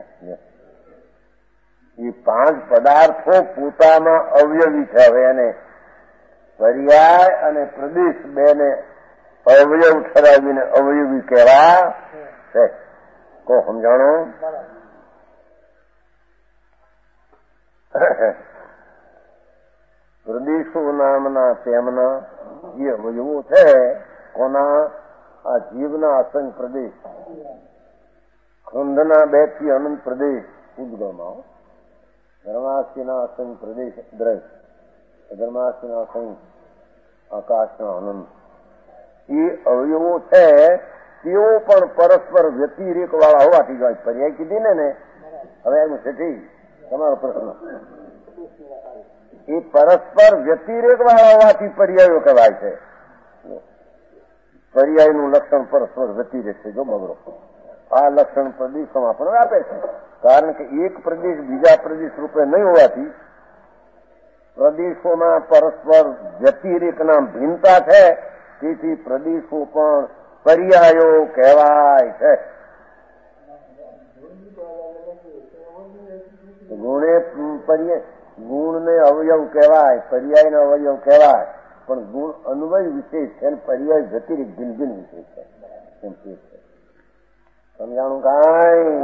એ પાંચ પદાર્થો પોતામાં અવયવી છે. હવે એને પર્યાય અને પ્રદેશ બે ને અવયવ ઠરાવીને અવયવી કહેવા છે. કો સમજાણો? પ્રદેશો નામના તેમના જે અવયવો છે કોના? આ જીવના અસંગ પ્રદેશ, ખંડના બે થી અનંત પ્રદેશ ઉદ્ગમાં, ધર્માસ્થિના અસંગ પ્રદેશ દ્રશ, ધર્માસ્થિના અસંગ આકાશના અનંત. એ અવયવો છે તેઓ પણ પરસ્પર વ્યતિરેક વાળા હોવાથી જાય. પર્યાય કીધી ને ને હવે એનું છે તમારો પ્રશ્ન. એ પરસ્પર વ્યતિરેક વાળા હોવાથી પર્યાયો કહેવાય છે. પર્યાયનું લક્ષણ પરસ્પર વ્યતિરેક છે. જો બગડો આ લક્ષણ પ્રદેશોમાં પણ આપે છે. કારણ કે એક પ્રદેશ બીજા પ્રદેશ રૂપે નહીં હોવાથી પ્રદેશોમાં પરસ્પર વ્યતિરેકના ભિન્નતા છે. તેથી પ્રદેશો પણ પર્યાયો કહેવાય છે. ગુણે પર્યાય ગુણને અવયવ કહેવાય, પર્યાયનો અવયવ કહેવાય, પણ ગુણ અન્વય વિશેષ છે અને પર્યાય વ્યતિરેક ભિન્ન ભિન્ન વિશેષ છે. એમ છે સમજાણું કાંઈ?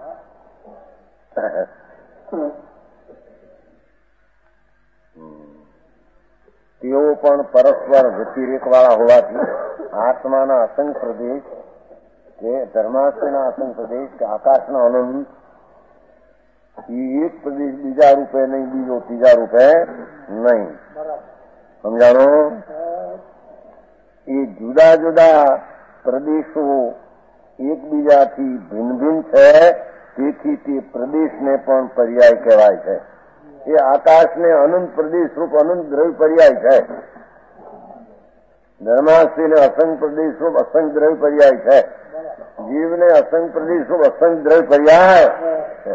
તેઓ પણ પરસ્પર વ્યતિરેક વાળા હોવાથી આત્માના અસંગ પ્રદેશ કે ધર્માસ્થના અસંગ પ્રદેશ કે આકાશના અનંત એ એક પ્રદેશ બીજા રૂપે નહીં, બીજો ત્રીજા રૂપે નહીં. સમજાણો? એ જુદા જુદા પ્રદેશો એકબીજાથી ભિન્ન ભિન્ન છે. તેથી તે પ્રદેશને પણ પર્યાય કહેવાય છે. એ આકાશને અનંત પ્રદેશ રૂપ અનંત દ્રવ્ય પર્યાય છે. ધર્માસ્થિને અસંગ પ્રદેશ રૂપ અસંગ દ્રવ્ય પર્યાય છે. જીવને અસંગ પ્રદેશ રૂપ અસંગ દ્રવ્ય પર્યાય છે.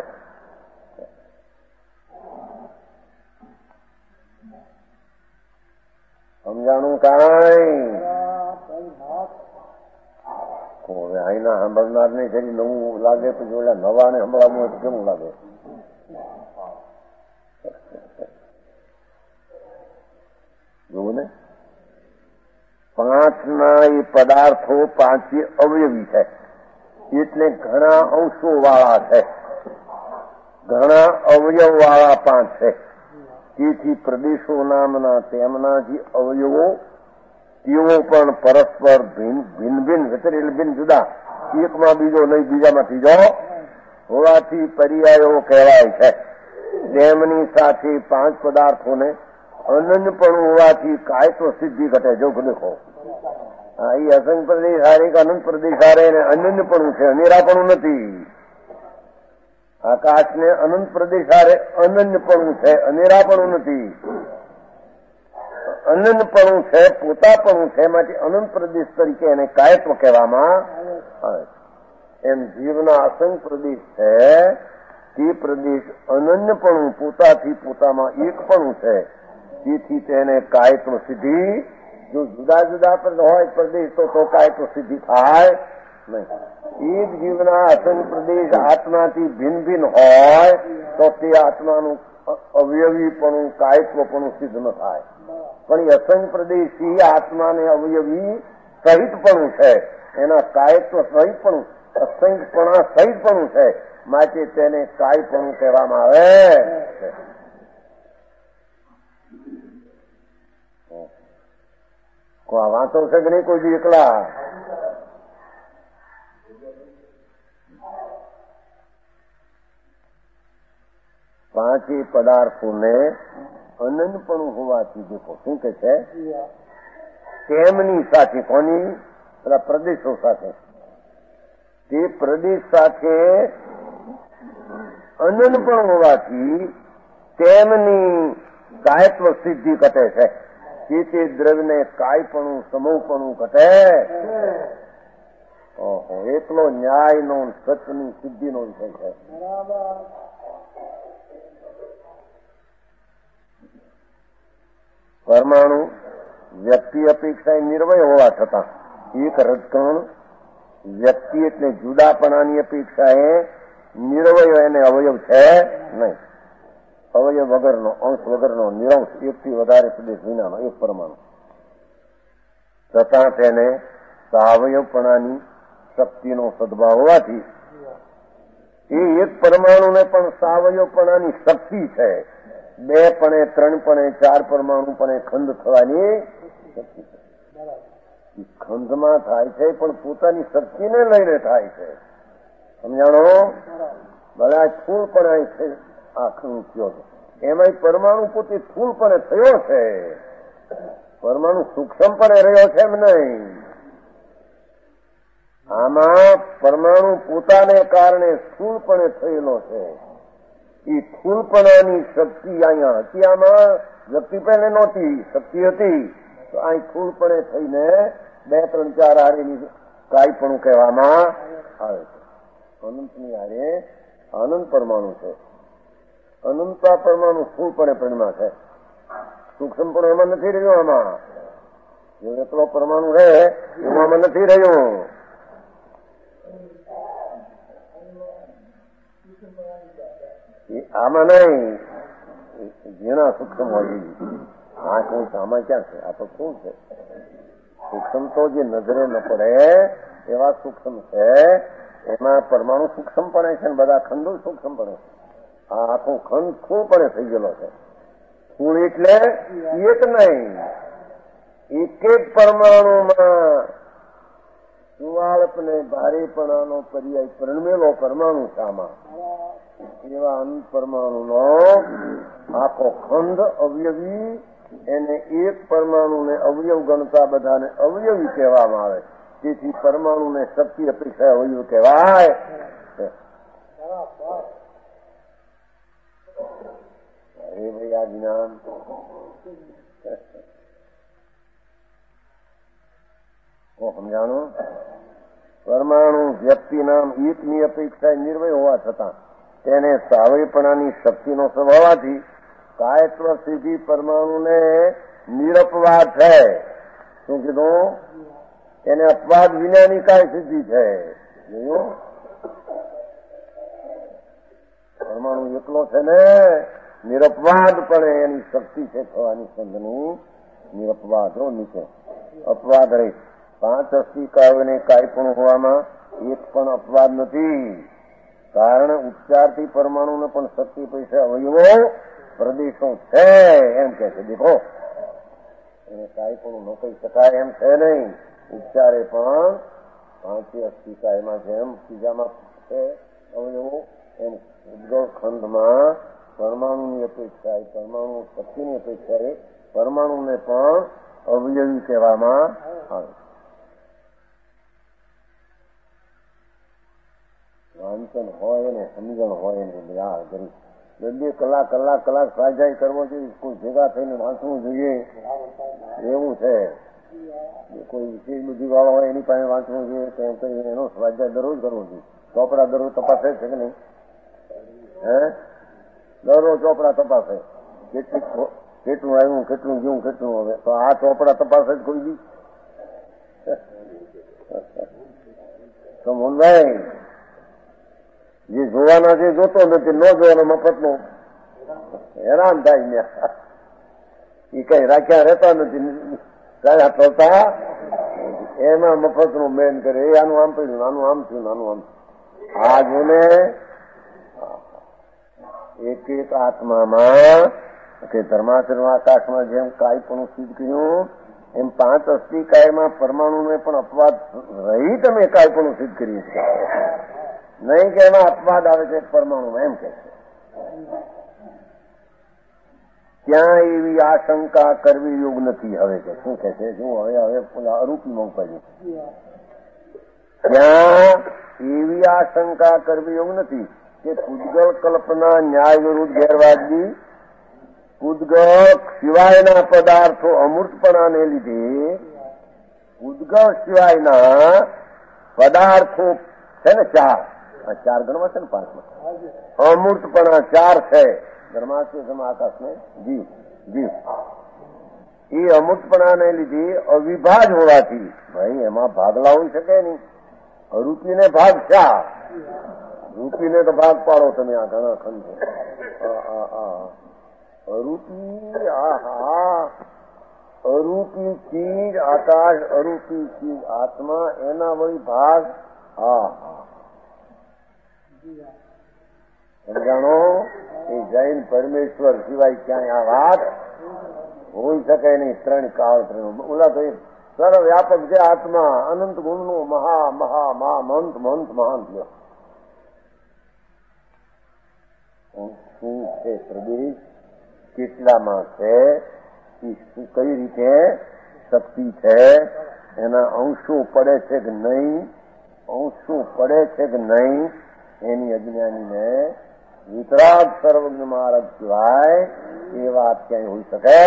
સમજાણું કાંઈ? અહીંના સાંભળનાર ને જરી નવું લાગે પછી ઓલા નવા ને સંભળાવવું હોય તો કેવું લાગે? જોવું ને, પાંચના એ પદાર્થો પાંચે અવયવી છે એટલે ઘણા અંશો વાળા છે, ઘણા અવયવ વાળા પાંચ છે. તેથી પ્રદેશો નામના તેમના જે અવયવો તેઓ પણ પરસ્પર ભિન્ન ભિન્ન ભિન્ન એટલે ભિન્ન જુદા, એકમાં બીજો નહીં બીજામાં ત્રીજો હોવાથી પર્યાયો કહેવાય છે. તેમની સાથે પાંચ પદાર્થોને અનન્યપણું હોવાથી કાયતો સિદ્ધિ ઘટે. જો દેખો હા, એ અસંગ પ્રદેશ હારે કે અનંત પ્રદેશ હારે ને અનન્યપણું છે, અનેરાપણું નથી. આકાશને અનંત પ્રદેશ હારે અનન્યપણું છે, અનેરાપણું નથી. અનન્યપણું છે, પોતાપણું છે, માટે અનંત પ્રદેશ તરીકે એને કાયત્વ કહેવામાં આવે છે. એમ જીવના અસંગ પ્રદેશ છે તે પ્રદેશ અનન્યપણું પોતાથી પોતામાં એકપણું છે. તેથી તેને કાયત્વ સિદ્ધિ, જો જુદા જુદા હોય પ્રદેશ તો તો કાયત્વ સિદ્ધિ થાય નહીં. એક જીવના અસંગ પ્રદેશ આત્માથી ભિન્ન ભિન્ન હોય તો તે આત્માનું અવયવીપણું કાયત્વપણું સિદ્ધ ન થાય. પણ એ અસંગ પ્રદેશી આત્માને અવયવી સહિતપણું છે, એના કાયત્વ સહિતપણું અસંગપણા સહિતપણું છે, માટે તેને કાયપણું કહેવામાં આવે છે. વાંચો છે કે નહીં કોઈ એકલા? પાંચે પદાર્થોને અનન્યપણું હોવાથી દેખો શું કે છે, તેમની સાથે, કોની? પેલા પ્રદેશો સાથે, તે પ્રદેશ સાથે અનન્યપણું હોવાથી તેમની કાયત્વ સિદ્ધિ ઘટે છે. તે દ્રવ્યને કાયપણું સમૂહપણું ઘટે. ઓહો, એટલો ન્યાયનો સત્યની સિદ્ધિનો વિષય છે. પરમાણુ વ્યક્તિ અપેક્ષાએ નિર્વય હોવા છતાં એક રજકણ વ્યક્તિ એટલે જુદાપણાની અપેક્ષાએ નિર્વય એને અવયવ છે નહીં. અવયવ વગરનો, અંશ વગરનો, નિરંશ, એકથી વધારે પ્રદેશ વિનાનો એક પરમાણુ, છતાં તેને સાવયવપણાની શક્તિનો સદભાવ હોવાથી એ એક પરમાણુને પણ સાવયવપણાની શક્તિ છે. બે પણે, ત્રણ પણે, ચાર પરમાણુ પણે ખંડ થવાની શક્તિ છે. ખંડમાં થાય છે પણ પોતાની શક્તિને લઈને થાય છે. સમજાણો? ભલે સ્થૂળપણે છે આ ખંડ થયો છે, એમાં પરમાણુ પોતે સ્થૂળપણે થયો છે, પરમાણુ સૂક્ષ્મપણે રહ્યો છે એમ નહીં. આમાં પરમાણુ પોતાને કારણે સ્થૂળપણે થયેલો છે. એ સ્થૂળપણાની શક્તિ અહીંયા હતી, આમાં વ્યક્તિ પહેલે નહોતી, શક્તિ હતી તો અહીં સ્થૂળપણે થઈને બે ત્રણ ચાર હારેની કાંઈપણું કહેવામાં આવે છે. અનંતની હારે અનંત પરમાણુ છે. અનંતા પરમાણુ સ્થૂળપણે પરિણમાં છે, સૂક્ષ્મ પણ એમાં નથી રહ્યું. આમાં જો એટલો પરમાણુ રહે એમાં નથી રહ્યું. આમાં નહીં, જેના સૂક્ષ્મ હોય આ શું છે, આમાં ક્યાં છે? આ તો શું છે? સૂક્ષ્મ તો જે નજરે ન પડે એવા સૂક્ષ્મ છે. એમાં પરમાણુ સૂક્ષ્મ પડે છે, બધા ખંડો સૂક્ષ્મ પડે છે. આ આખું ખંડ સ્થૂળ પડે થઈ ગયેલો છે. સ્થૂળ એટલે એક નહીં, એક એક પરમાણુમાં સુવાળપ ને ભારેપણાનો પર્યાય પરણમેલો પરમાણુ છે. આમાં એવા અનંત પરમાણુનો આખો ખંડ અવયવી, એને એક પરમાણુને અવયવ ગણતા બધાને અવયવી કહેવામાં આવે. તેથી પરમાણુને શક્તિ અપેક્ષા અવયવ કહેવાય. અરે ભાઈ આ જ્ઞાન સમજાણું? પરમાણુ વ્યક્તિ નામ એકની અપેક્ષા નિર્વય હોવા છતાં તેને સાવયપણાની શક્તિનો સ્વભાવથી કાયત્વ સિદ્ધિ પરમાણુને નિરપવાદ છે. શું કીધું? એને અપવાદ વિનાની કાય સિદ્ધિ છે. પરમાણુ એકલો છે ને, નિરપવાદપણે એની શક્તિ છે થવાની સંધની. નિરપવાદ હો નીચે અપવાદ રહી. પાંચ અસ્તિકાઓને કાંઈ પણ હોવામાં એક પણ અપવાદ નથી. કારણ ઉપચારથી પરમાણુને પણ શક્તિ પૈસા અવયવો પ્રદેશો છે એમ કે છે. દેખો, એને કાંઈ પણ ન કહી શકાય એમ છે નહીં. ઉપચારે પણ પાંચે અસ્તિકાયમાં જેમ ત્રીજામાં છે અવયવો, એમ ઉદ્ગળ ખંડમાં પરમાણુની અપેક્ષાએ, પરમાણુ શક્તિની અપેક્ષાએ પરમાણુને પણ અવયવી કહેવામાં આવે. વાંચન હોય ને સમજણ હોય ને યાર કરી બે બે કલાક કલાક કલાક સ્વાધ્યાય કરવો જોઈએ. કોઈ ભેગા થઈને વાંચવું જોઈએ એવું છે. કોઈ વિશેષ બુદ્ધિ વાળો હોય એની પાસે વાંચવું જોઈએ. તેમ કરીને એનો સ્વાધ્યાય દરરોજ કરવો જોઈએ. ચોપડા દરરોજ તપાસે છે કે નહીં? હે, દરરોજ ચોપડા તપાસે. કેટલી કેટલું આવ્યું, કેટલું ગયું, કેટલું હવે. તો આ ચોપડા તપાસે જ કોઈ બી તો મોહનભાઈ જે જોવાના છે જોતો નથી, ન જોવાનો મફતનો હેરાન થાય ને. એ કઈ રાખ્યા રહેતા નથી, કયા થતા એમાં મફતનું મેન કરે. એ આનું આમ પડ્યું, આનું આમ થયું, આનું આમ. આ જોને એક એક આત્મામાં કે ધર્માચરણ આકાશમાં જેમ કાંઈ પણ સિદ્ધ કર્યું એમ પાંચ અસ્તિકાયમાં પરમાણુને પણ અપવાદ રહી તમે કાંઈ પણ સિદ્ધ કર્યું છે. નહીં કે એમાં અપવાદ આવે છે પરમાણુમાં એમ કે છે. ત્યાં એવી આશંકા કરવી યોગ નથી. હવે કે શું કે છે? શું હવે હવે અરૂપીમાં ઉપાડ્યું. ત્યાં એવી આશંકા કરવી યોગ નથી કે પૂદગલ કલ્પના ન્યાય વિરુદ્ધ ગેરવાજબી, પૂદગલ સિવાયના પદાર્થો અમૂર્તપણાને લીધે પૂદગલ સિવાયના પદાર્થો છે ને ચાર, આ ચાર ગણવા છે ને પાંચમાં અમૂર્તપણા ચાર છે. ધર્માસ્ય આકાશ ને જીવ જીવ એ અમૂર્તપણાને લીધે અવિભાજ હોવાથી ભાઈ એમાં ભાગ લાવી શકે નહીં. રૂપીને ભાગ શા? રૂપીને તો ભાગ પાડો તમે. આ ઘણા ખંડ અરૂપી, આહા અરૂપી ચીજ આકાશ, અરૂપી ચીજ આત્મા, એના વળી ભાગ. આહા સમજાણો? એ જૈન પરમેશ્વર સિવાય ક્યાંય આ વાત હોઈ શકે નહીં. ત્રણ કાળ ત્રણ ઓલા તો સર્વવ્યાપક છે આત્મા, અનંત ગુણનું મહા મહા મહા મંત મંત મહાન થયો. શું છે પ્રદેશ, કેટલામાં છે, કઈ રીતે શક્તિ છે, એના અંશો પડે છે કે નહીં, અંશો પડે છે કે નહીં, એની અજ્ઞાનીને વિતરાગ સર્વજ્ઞ મહારાજ સિવાય એ વાત ક્યાંય હોઈ શકે?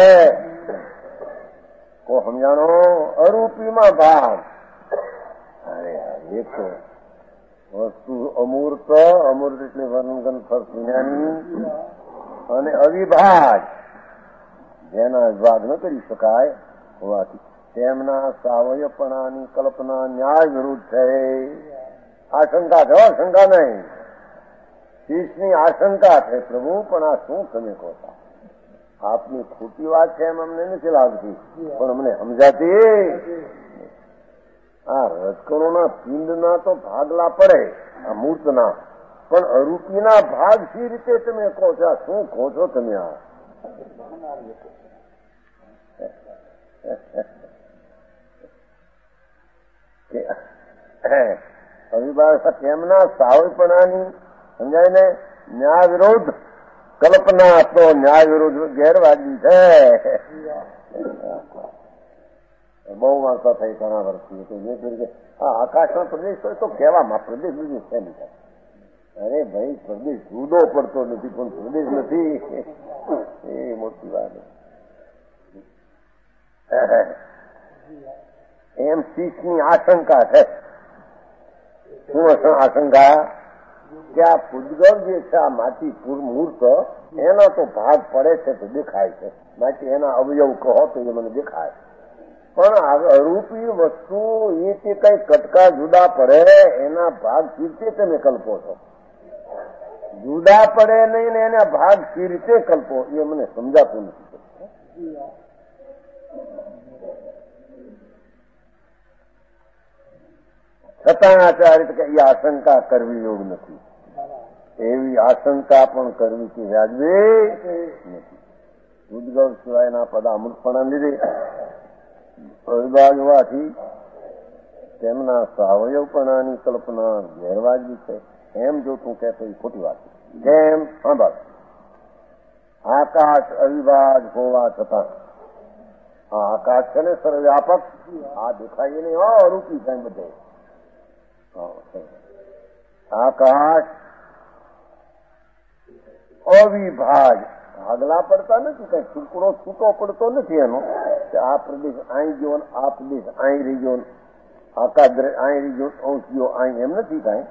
કો સમજાણો? અરૂપીમાં ભાગ. અરે એક તો વસ્તુ અમૂર્ત, અમૂર્ત એટલે વર્ણન ફર્ક વિજ્ઞાની, અને અવિભાજ જેના વિભાગ ન કરી શકાય હોવાથી તેમના સાવયપણાની કલ્પના ન્યાય વિરુદ્ધ છે. આશંકા છે, શંકા નહીં. શીશની આશંકા છે પ્રભુ, પણ આ શું તમે કહો છો? આપની ખોટી વાત છે એમ અમને નથી લાગતી, પણ અમને સમજાતી. આ રજકણોના પિંડના તો ભાગલા પડે, આ મૂર્તના, પણ અરૂપીના ભાગ સી રીતે તમે કહો છો? આ શું કહો છો તમે? આ અવિભાગ તેમના સાવયપણાની સમજાય ને ન્યાય વિરોધ કલ્પના તો ન્યાય વિરોધ ગેરવાજી છે. બહુ વાર્તા થઈ ઘણા વર્ષથી. આ આકાશમાં પ્રદેશ હોય તો કહેવામાં પ્રદેશ પ્રદેશ છે નહીં. અરે ભાઈ પ્રદેશ જુદો પડતો નથી, પણ પ્રદેશ નથી એ મોટી વાત. એમ શીશની આશંકા છે. શું આશંકા? કે આ પૂદગલ જે છે, આ માટી મૂર્ત, એના તો ભાગ પડે છે તો દેખાય છે. માટી એના અવયવ કહો તો એ મને દેખાય, પણ અરૂપી વસ્તુ એ કે કઈ કટકા જુદા પડે, એના ભાગ સી રીતે તમે કલ્પો છો? જુદા પડે નહીં ને એના ભાગ સી રીતે કલ્પો, એ મને સમજાતું નથી. છતાં આચાર્ય કે એ આશંકા કરવી યોગ નથી. એવી આશંકા પણ કરવી કે વ્યાજબી નથી. ઉદ્ગવ સિવાયના પદ અમૃતપણા લીધે અવિભાગ હોવાથી તેમના સાવયવપણાની કલ્પના ગેરવાજબી છે. એમ જો તું કહેતો એ ખોટી વાત. કેમ? સાંભળ. આકાશ અવિભાજ હોવા છતાં આ આકાશ છે ને સર્વવ્યાપક, આ દેખાય નહીં. હો અરૂપી છે બધે. આકાશ અવિભાજ, ભાગલા પડતા નથી, કઈ ટુકડો છૂટો પડતો નથી એનો. આ પ્રદેશ અહીં ગયો, આ પ્રદેશ અહીં રહી ગયો, આકાશ અહીં રહી ગયો, અંશ ગયો અહીં, એમ નથી કઈ.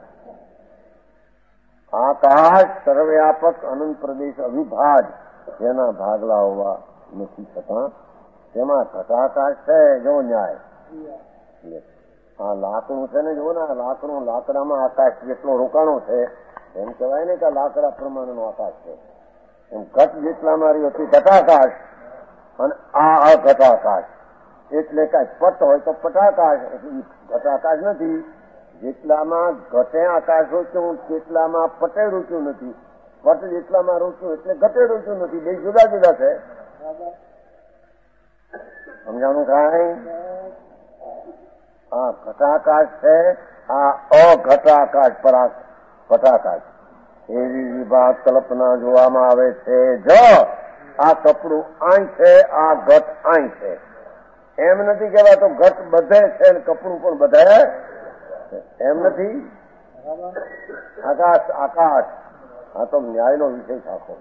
આકાશ સર્વવ્યાપક અનંત પ્રદેશ અવિભાજ, જેના ભાગલા હોવા નથી છતાં તેમાં ઘટાકાશ છે. જો ન્યાય આ લાકડું છે ને, જો ને લાકડું, લાકડામાં આકાશ જેટલો રોકાણો છે, એમ કહેવાય ને કે લાકડા પ્રમાણેનો આકાશ છે. એમ ઘટ જેટલામાં રહ્યો તે ઘટાકાશ, અને આ અઘટાકાશ. એટલે કઈ પટ હોય તો પટાકાશ, એટલે ઘટાકાશ નથી. જેટલામાં ઘટે આકાશ રોચ્યું તેટલામાં પટે રૂચ્યું નથી. પટ જેટલામાં રોચ્યું એટલે ઘટે રૂચ્યું નથી. બે જુદા જુદા છે. સમજાણું કાંઈ? આ ઘટાકાશ છે, આ અઘટાકાશ પરા પટાકાશ. એવી વિભાગ કલ્પના જોવામાં આવે છે. જો આ કપડું આઈ છે, આ ઘટ આઈ છે, એમ નથી કહેવાતો ઘટ બધે છે ને કપડું પણ બધે એમ નથી. આકાશ આકાશ આ તો ન્યાયનો વિષય આખો.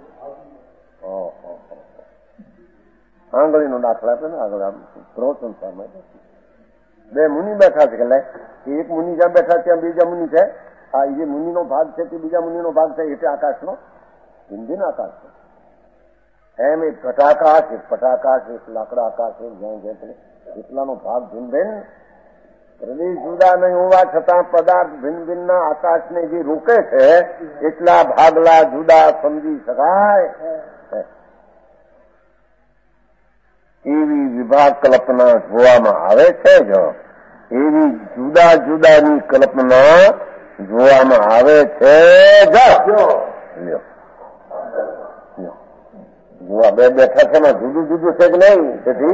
આંગળીનો દાખલા આપે ને આગળ પ્રવચન સામે બે મુનિ બેઠા છે. કે એક મુનિ જ્યાં બેઠા ત્યાં બીજા મુનિ છે. આ જે મુનિનો ભાગ છે તે બીજા મુનિનો ભાગ છે, એટલે આકાશનો હિન્દીનો આકાશ છે. એમ એક ઘટાકાશ એક પટાકાશ એક લાકડા આકાશ એક જ્યાં જ્યાં એટલાનો ભાગ ભિન્ન ભિન્ન પ્રદેશ જુદા નહીં હોવા છતાં પદાર્થ ભિન્ન ભિન્નના આકાશને જે રોકે છે એટલા ભાગલા જુદા સમજી શકાય એવી વિભાગ કલ્પના જોવામાં આવે છે જો એવી જુદા જુદાની કલ્પના જોવામાં આવે છે જોવા બે બેઠા છે ને જુદું જુદું છે કે નહીં તેથી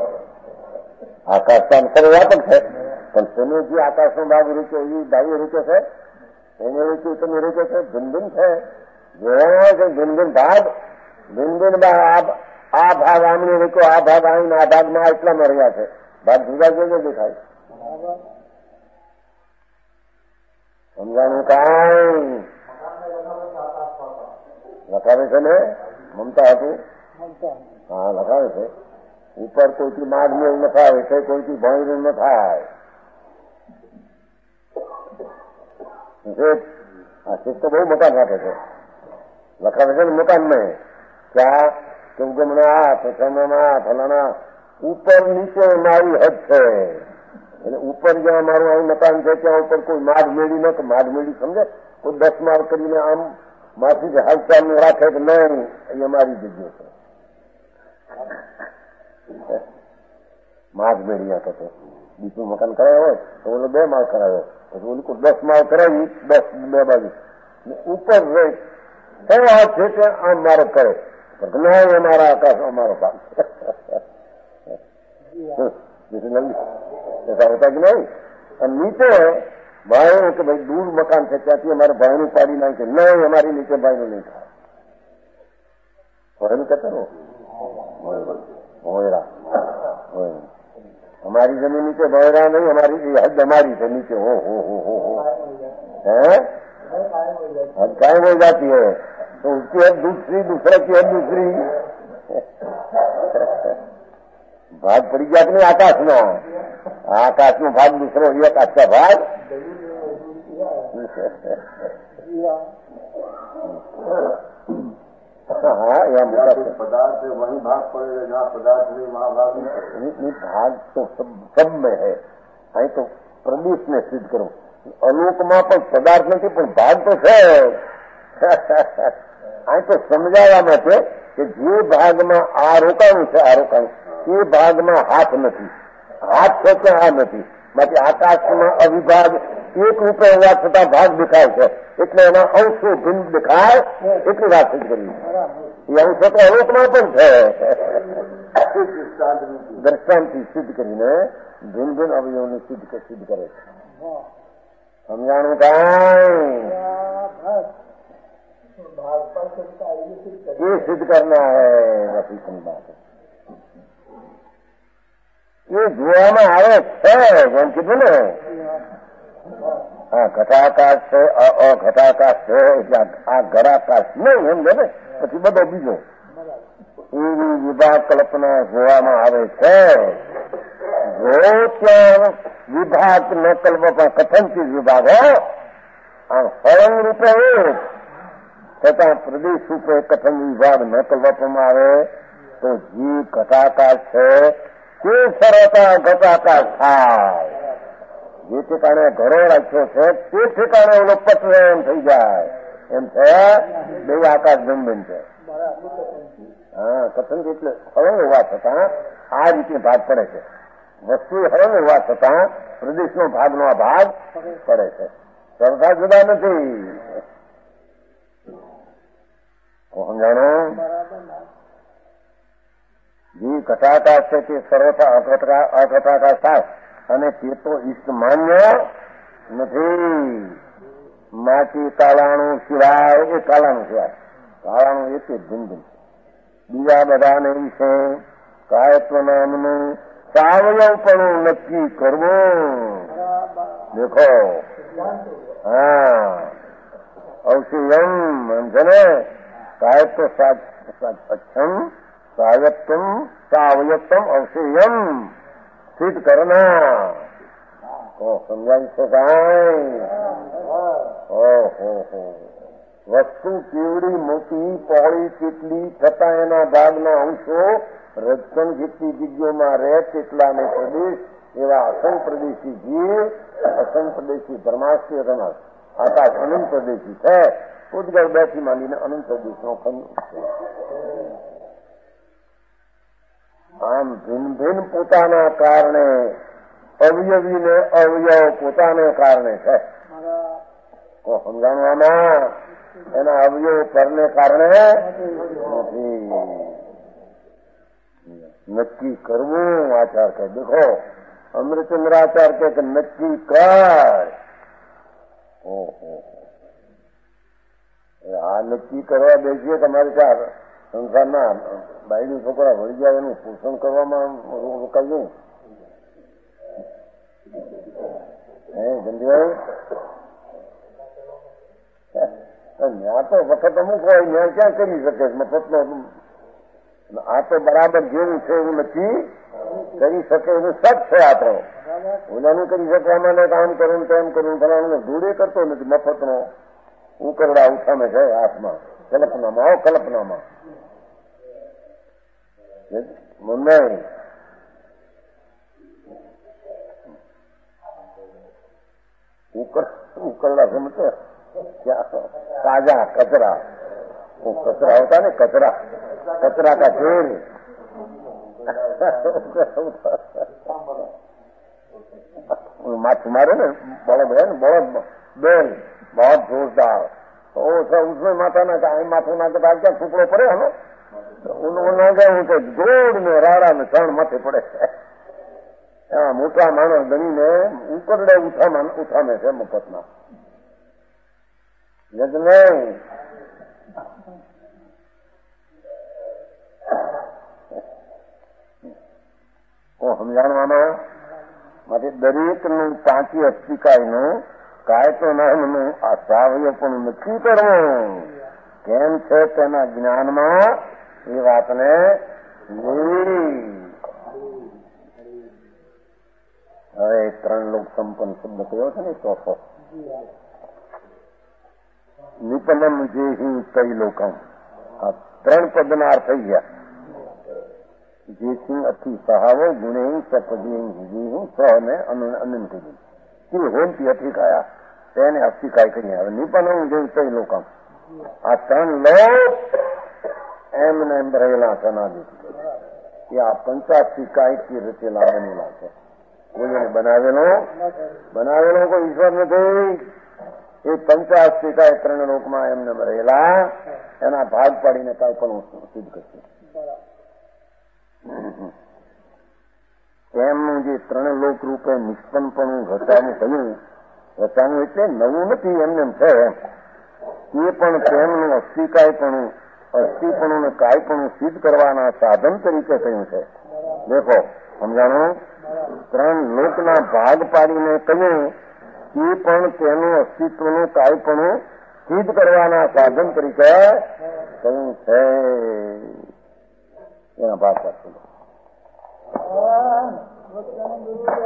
આકાશ તો વ્યાપક છે પણ તેનો જે આકાશનો ભાગ રૂચો એ ભાઈ રૂચો છે એને રૂચું તમે રૂચો છે ભિન્ન ભિન્ન છે જોવા છે ભિન્ન ભિન્ન ભાગ ભિન્ન ભિન્ન ભાગ આ ભાગ આમને રૂચો આ ભાગ આવીને આ ભાગમાં એટલામાં રહ્યા છે ભાગ જુદા જુદા દેખાય સમજાનું કાંઈ લખાવે છે ને મમતા હતું હા લખાવે છે ઉપર કોઈથી માગ મેળ ન થાય એટલે કોઈથી ભણી ન થાય આ શિસ્ત તો બહુ મકાન રાખે છે લખાવે છે ને મકાન મેં ક્યાં કે ઉગમણા આ પ્રથમમાં ફલાણા ઉપર નીચે મારી હદ છે એટલે ઉપર જ્યાં મારું અહીં મકાન છે ત્યાં ઉપર કોઈ માગ મેળી ન કે માગ મેળી સમજે કોઈ દસ માળ કરીને આમ માથી હાલચાલ રાખે કે નહીં એ અમારી જગ્યા છે માગ મેળી આપે છે બીજું મકાન કરાયો હોય તો ઓલો બે માળ કરાયો પછી ઓલું કોઈ દસ માળ કરાવી દસ બે બાજુ ઉપર રહે કયો હાથ છે કે આમ મારો કરે નહીં અમારા આકાશ અમારો ભાગ ऐसा होता कि नहीं और नीचे भाइयों के भाई दूर मकान से कहती है हमारे भाई पाड़ी नहीं के नहीं हमारी नीचे भाई ने नहीं था भाई कहते हो भोयरा हमारी जमीन नीचे भोयरा नहीं हमारी हद हमारी से नीचे हो हो हो हो हो है हद कायम हो जाती है तो उसकी हद दूसरी दूसरे की हद दूसरी भाग पड़ी जाती नहीं आकाश में आकाश में भाग दूसरो एक अच्छा भाग हाँ यहाँ पदार्थ से वही भाग पड़ेगा जहाँ पदार्थ नहीं वहाँ भाग नहीं भाग तो सब सब में है અહીં તો પ્રદેશ ને સિદ્ધ કરો અલોકમાં પણ પદાર્થ નથી પણ ભાગ તો છે અહીં તો સમજાવવા માટે કે જે ભાગમાં આ રોકાણું છે આ રોકાણું એ ભાગમાં હાથ નથી હાથ છે કે આ નથી બાકી આકાશમાં અવિભાગ એક રૂપે હોવા છતાં ભાગ દેખાય છે એટલે એના અંશો ભિન્ન દેખાય એટલી વાત સિદ્ધ કરી એ અંશો તો અલોકમાં પણ છે દ્રષ્ટાંતથી સિદ્ધ કરીને ભિન્ન ભિન્ન અવયવોને સિદ્ધ સિદ્ધ કરે છે સમજાણું કાંઈ ये सिद्ध करना है वसीकन बात ये જોવામાં આવે છે જેમ કીધું ને હા ઘટાકાશ છે અઘટાકાશ છે એટલે આ ઘરાકાશ નહીં એમ ને પછી બધો બીજો એવી વિભાગ કલ્પના જોવામાં આવે છે જો ત્યાં વિભાગ ન કલ્પના કથનથી વિભાગ હો આ ફળંગ રૂપે એક છતાં પ્રદેશ રૂપે કથન વિભાગ ન કલ્પવામાં આવે તો જે ઘટાકાશ છે તે સરળતા ઘટાકાશ થાય જે ઠેકાણે ઘરો રાખ્યો છે તે ઠેકાણે ઓલો પટવે એમ થઈ જાય એમ છે બે આકાશ ભિન્ન છે હા કથન એટલે હળંગ હોવા છતાં આ રીતે ભાગ પડે છે વસ્તુ હળંગ હોવા છતાં પ્રદેશનો ભાગનો આ ભાગ પડે છે સરળતા જુદા નથી સમજાણો જે ઘટાકાશ છે તે સર્વથા અઘટાકાશ થાય અને તે તો ઈષ્ટ માન્ય નથી માટી કાળાણું સિવાય એ કાળાનું સિવાય કાળાનું એક જ ભિન્ન ભિન્ન બીજા બધાને વિશે કાયત્વ નામનું સાવયવપણું નક્કી કરવું દેખો હા અવશ્યમ એમ છે ને કાયત્વ અક્ષમ सायत्तम सावयत्तम अवश्यम सिद्ध करना तो समझाई सकाय ओ हो हो વસ્તુ કેવડી મોટી પહોળી કેટલી છતાં એના ભાગના અંશો રજકણ જેટલી જગ્યાઓમાં રહે તેટલાને પ્રદેશ એવા અસંગ પ્રદેશી જીવ અસંગ પ્રદેશી પરમાશ્રય રમસ આકાશ અનંત પ્રદેશી છે. ઉદગળ બે થી માંડીને અનંત પ્રદેશનો ખંડ છે. આમ ભિન્ન ભિન્ન પોતાના કારણે અવયવીને અવયવ પોતાને કારણે છે. સમજાણવામાં એના અવયવ પરને કારણે નથી. નક્કી કરવું આચાર કહે. દેખો અમૃતચંદ્રાચાર કે નક્કી કર. ઓહો, આ નક્કી કરવા બેસીએ તમારી ચાર સંસારના બાયડી છોકરા વળી જાય એનું પોષણ કરવામાં રોકાયું. હે ગંધીભાઈ, ત્યાં તો વખત અમુક હોય ત્યાં ક્યાં કરી શકે મફતનો. આ તો બરાબર જેવું છે એવું નથી કરી શકે એવું સત છે. આપણો ઓલાનું કરી શકવા માટે કામ કરું તેમ કરું ફલાણું ધૂળે કરતો નથી. મફતનો ઉકરડા ઉઠામે છે હાથમાં કલ્પનામાં. આવો કલ્પનામાં નહીં. ઉકરડા સમજે તાજા કચરા કચરા હોતા ને કચરા कचरा का तेल माथ मारे ना बड़द है ना बड़द बेल बहुत जोरदार तो वो सब उसमें माथा ना का माथा ना के बाद क्या टुकड़ो पड़े है ना तो उन्होंने गए उनके जोड़ में राड़ा में क्षण माथे पड़े मोटा मानस गणी ने उकरड़े उठा उठा में से मुफ्त में यज्ञ नहीं સમજાણવામાં માટે દરેકનું પાંચી અસ્તિકાયનું કાય તો નામનું આ સાવય પણ નક્કી કરવું કેમ છે તેના જ્ઞાનમાં એ વાતને હવે ત્રણ લોક સંપન્ન શબ્દ કયો છે ને ચોથો નિપન્નમ જે હિ તૈ લોકમ આ ત્રણ પદના અર્થ થઈ ગયા. જે સિંહ અતિ સહાવો ગુણે સપદી જીવું સ ને અનંત તે હોમથી અતિકાયા તેને અતિકાય કરી. હવે નિપન્નમ જે તૈ લોકમ આ ત્રણ લોક એમને એમ રહેલા સનાદિથી એ આ પંચાશી કાયથી રચેલા બનેલા છે. કોઈને બનાવેલો બનાવેલો કોઈ ઈશ્વર નથી. એ પંચાશી કાય ત્રણ લોકમાં એમને રહેલા એના ભાગ પાડીને કાંઈ પણ સિદ્ધ કરશે. એમનું જે ત્રણ લોક રૂપે નિષ્પન્નપણું ઘટાનું થયું ઘટાનું એટલે નવું નથી એમને છે એ પણ તેમનું અસ્થિકાયપણું અસ્થિપણું ને કાયપણું સિદ્ધ કરવાના સાધન તરીકે થયું છે. દેખો સમજાણું ત્રણ લોકના ભાગ પાડીને કહ્યું એ પણ તેનું અસ્તિત્વનું કાયપણું સિદ્ધ કરવાના સાધન તરીકે કહ્યું છે. એના ભાગ પાડી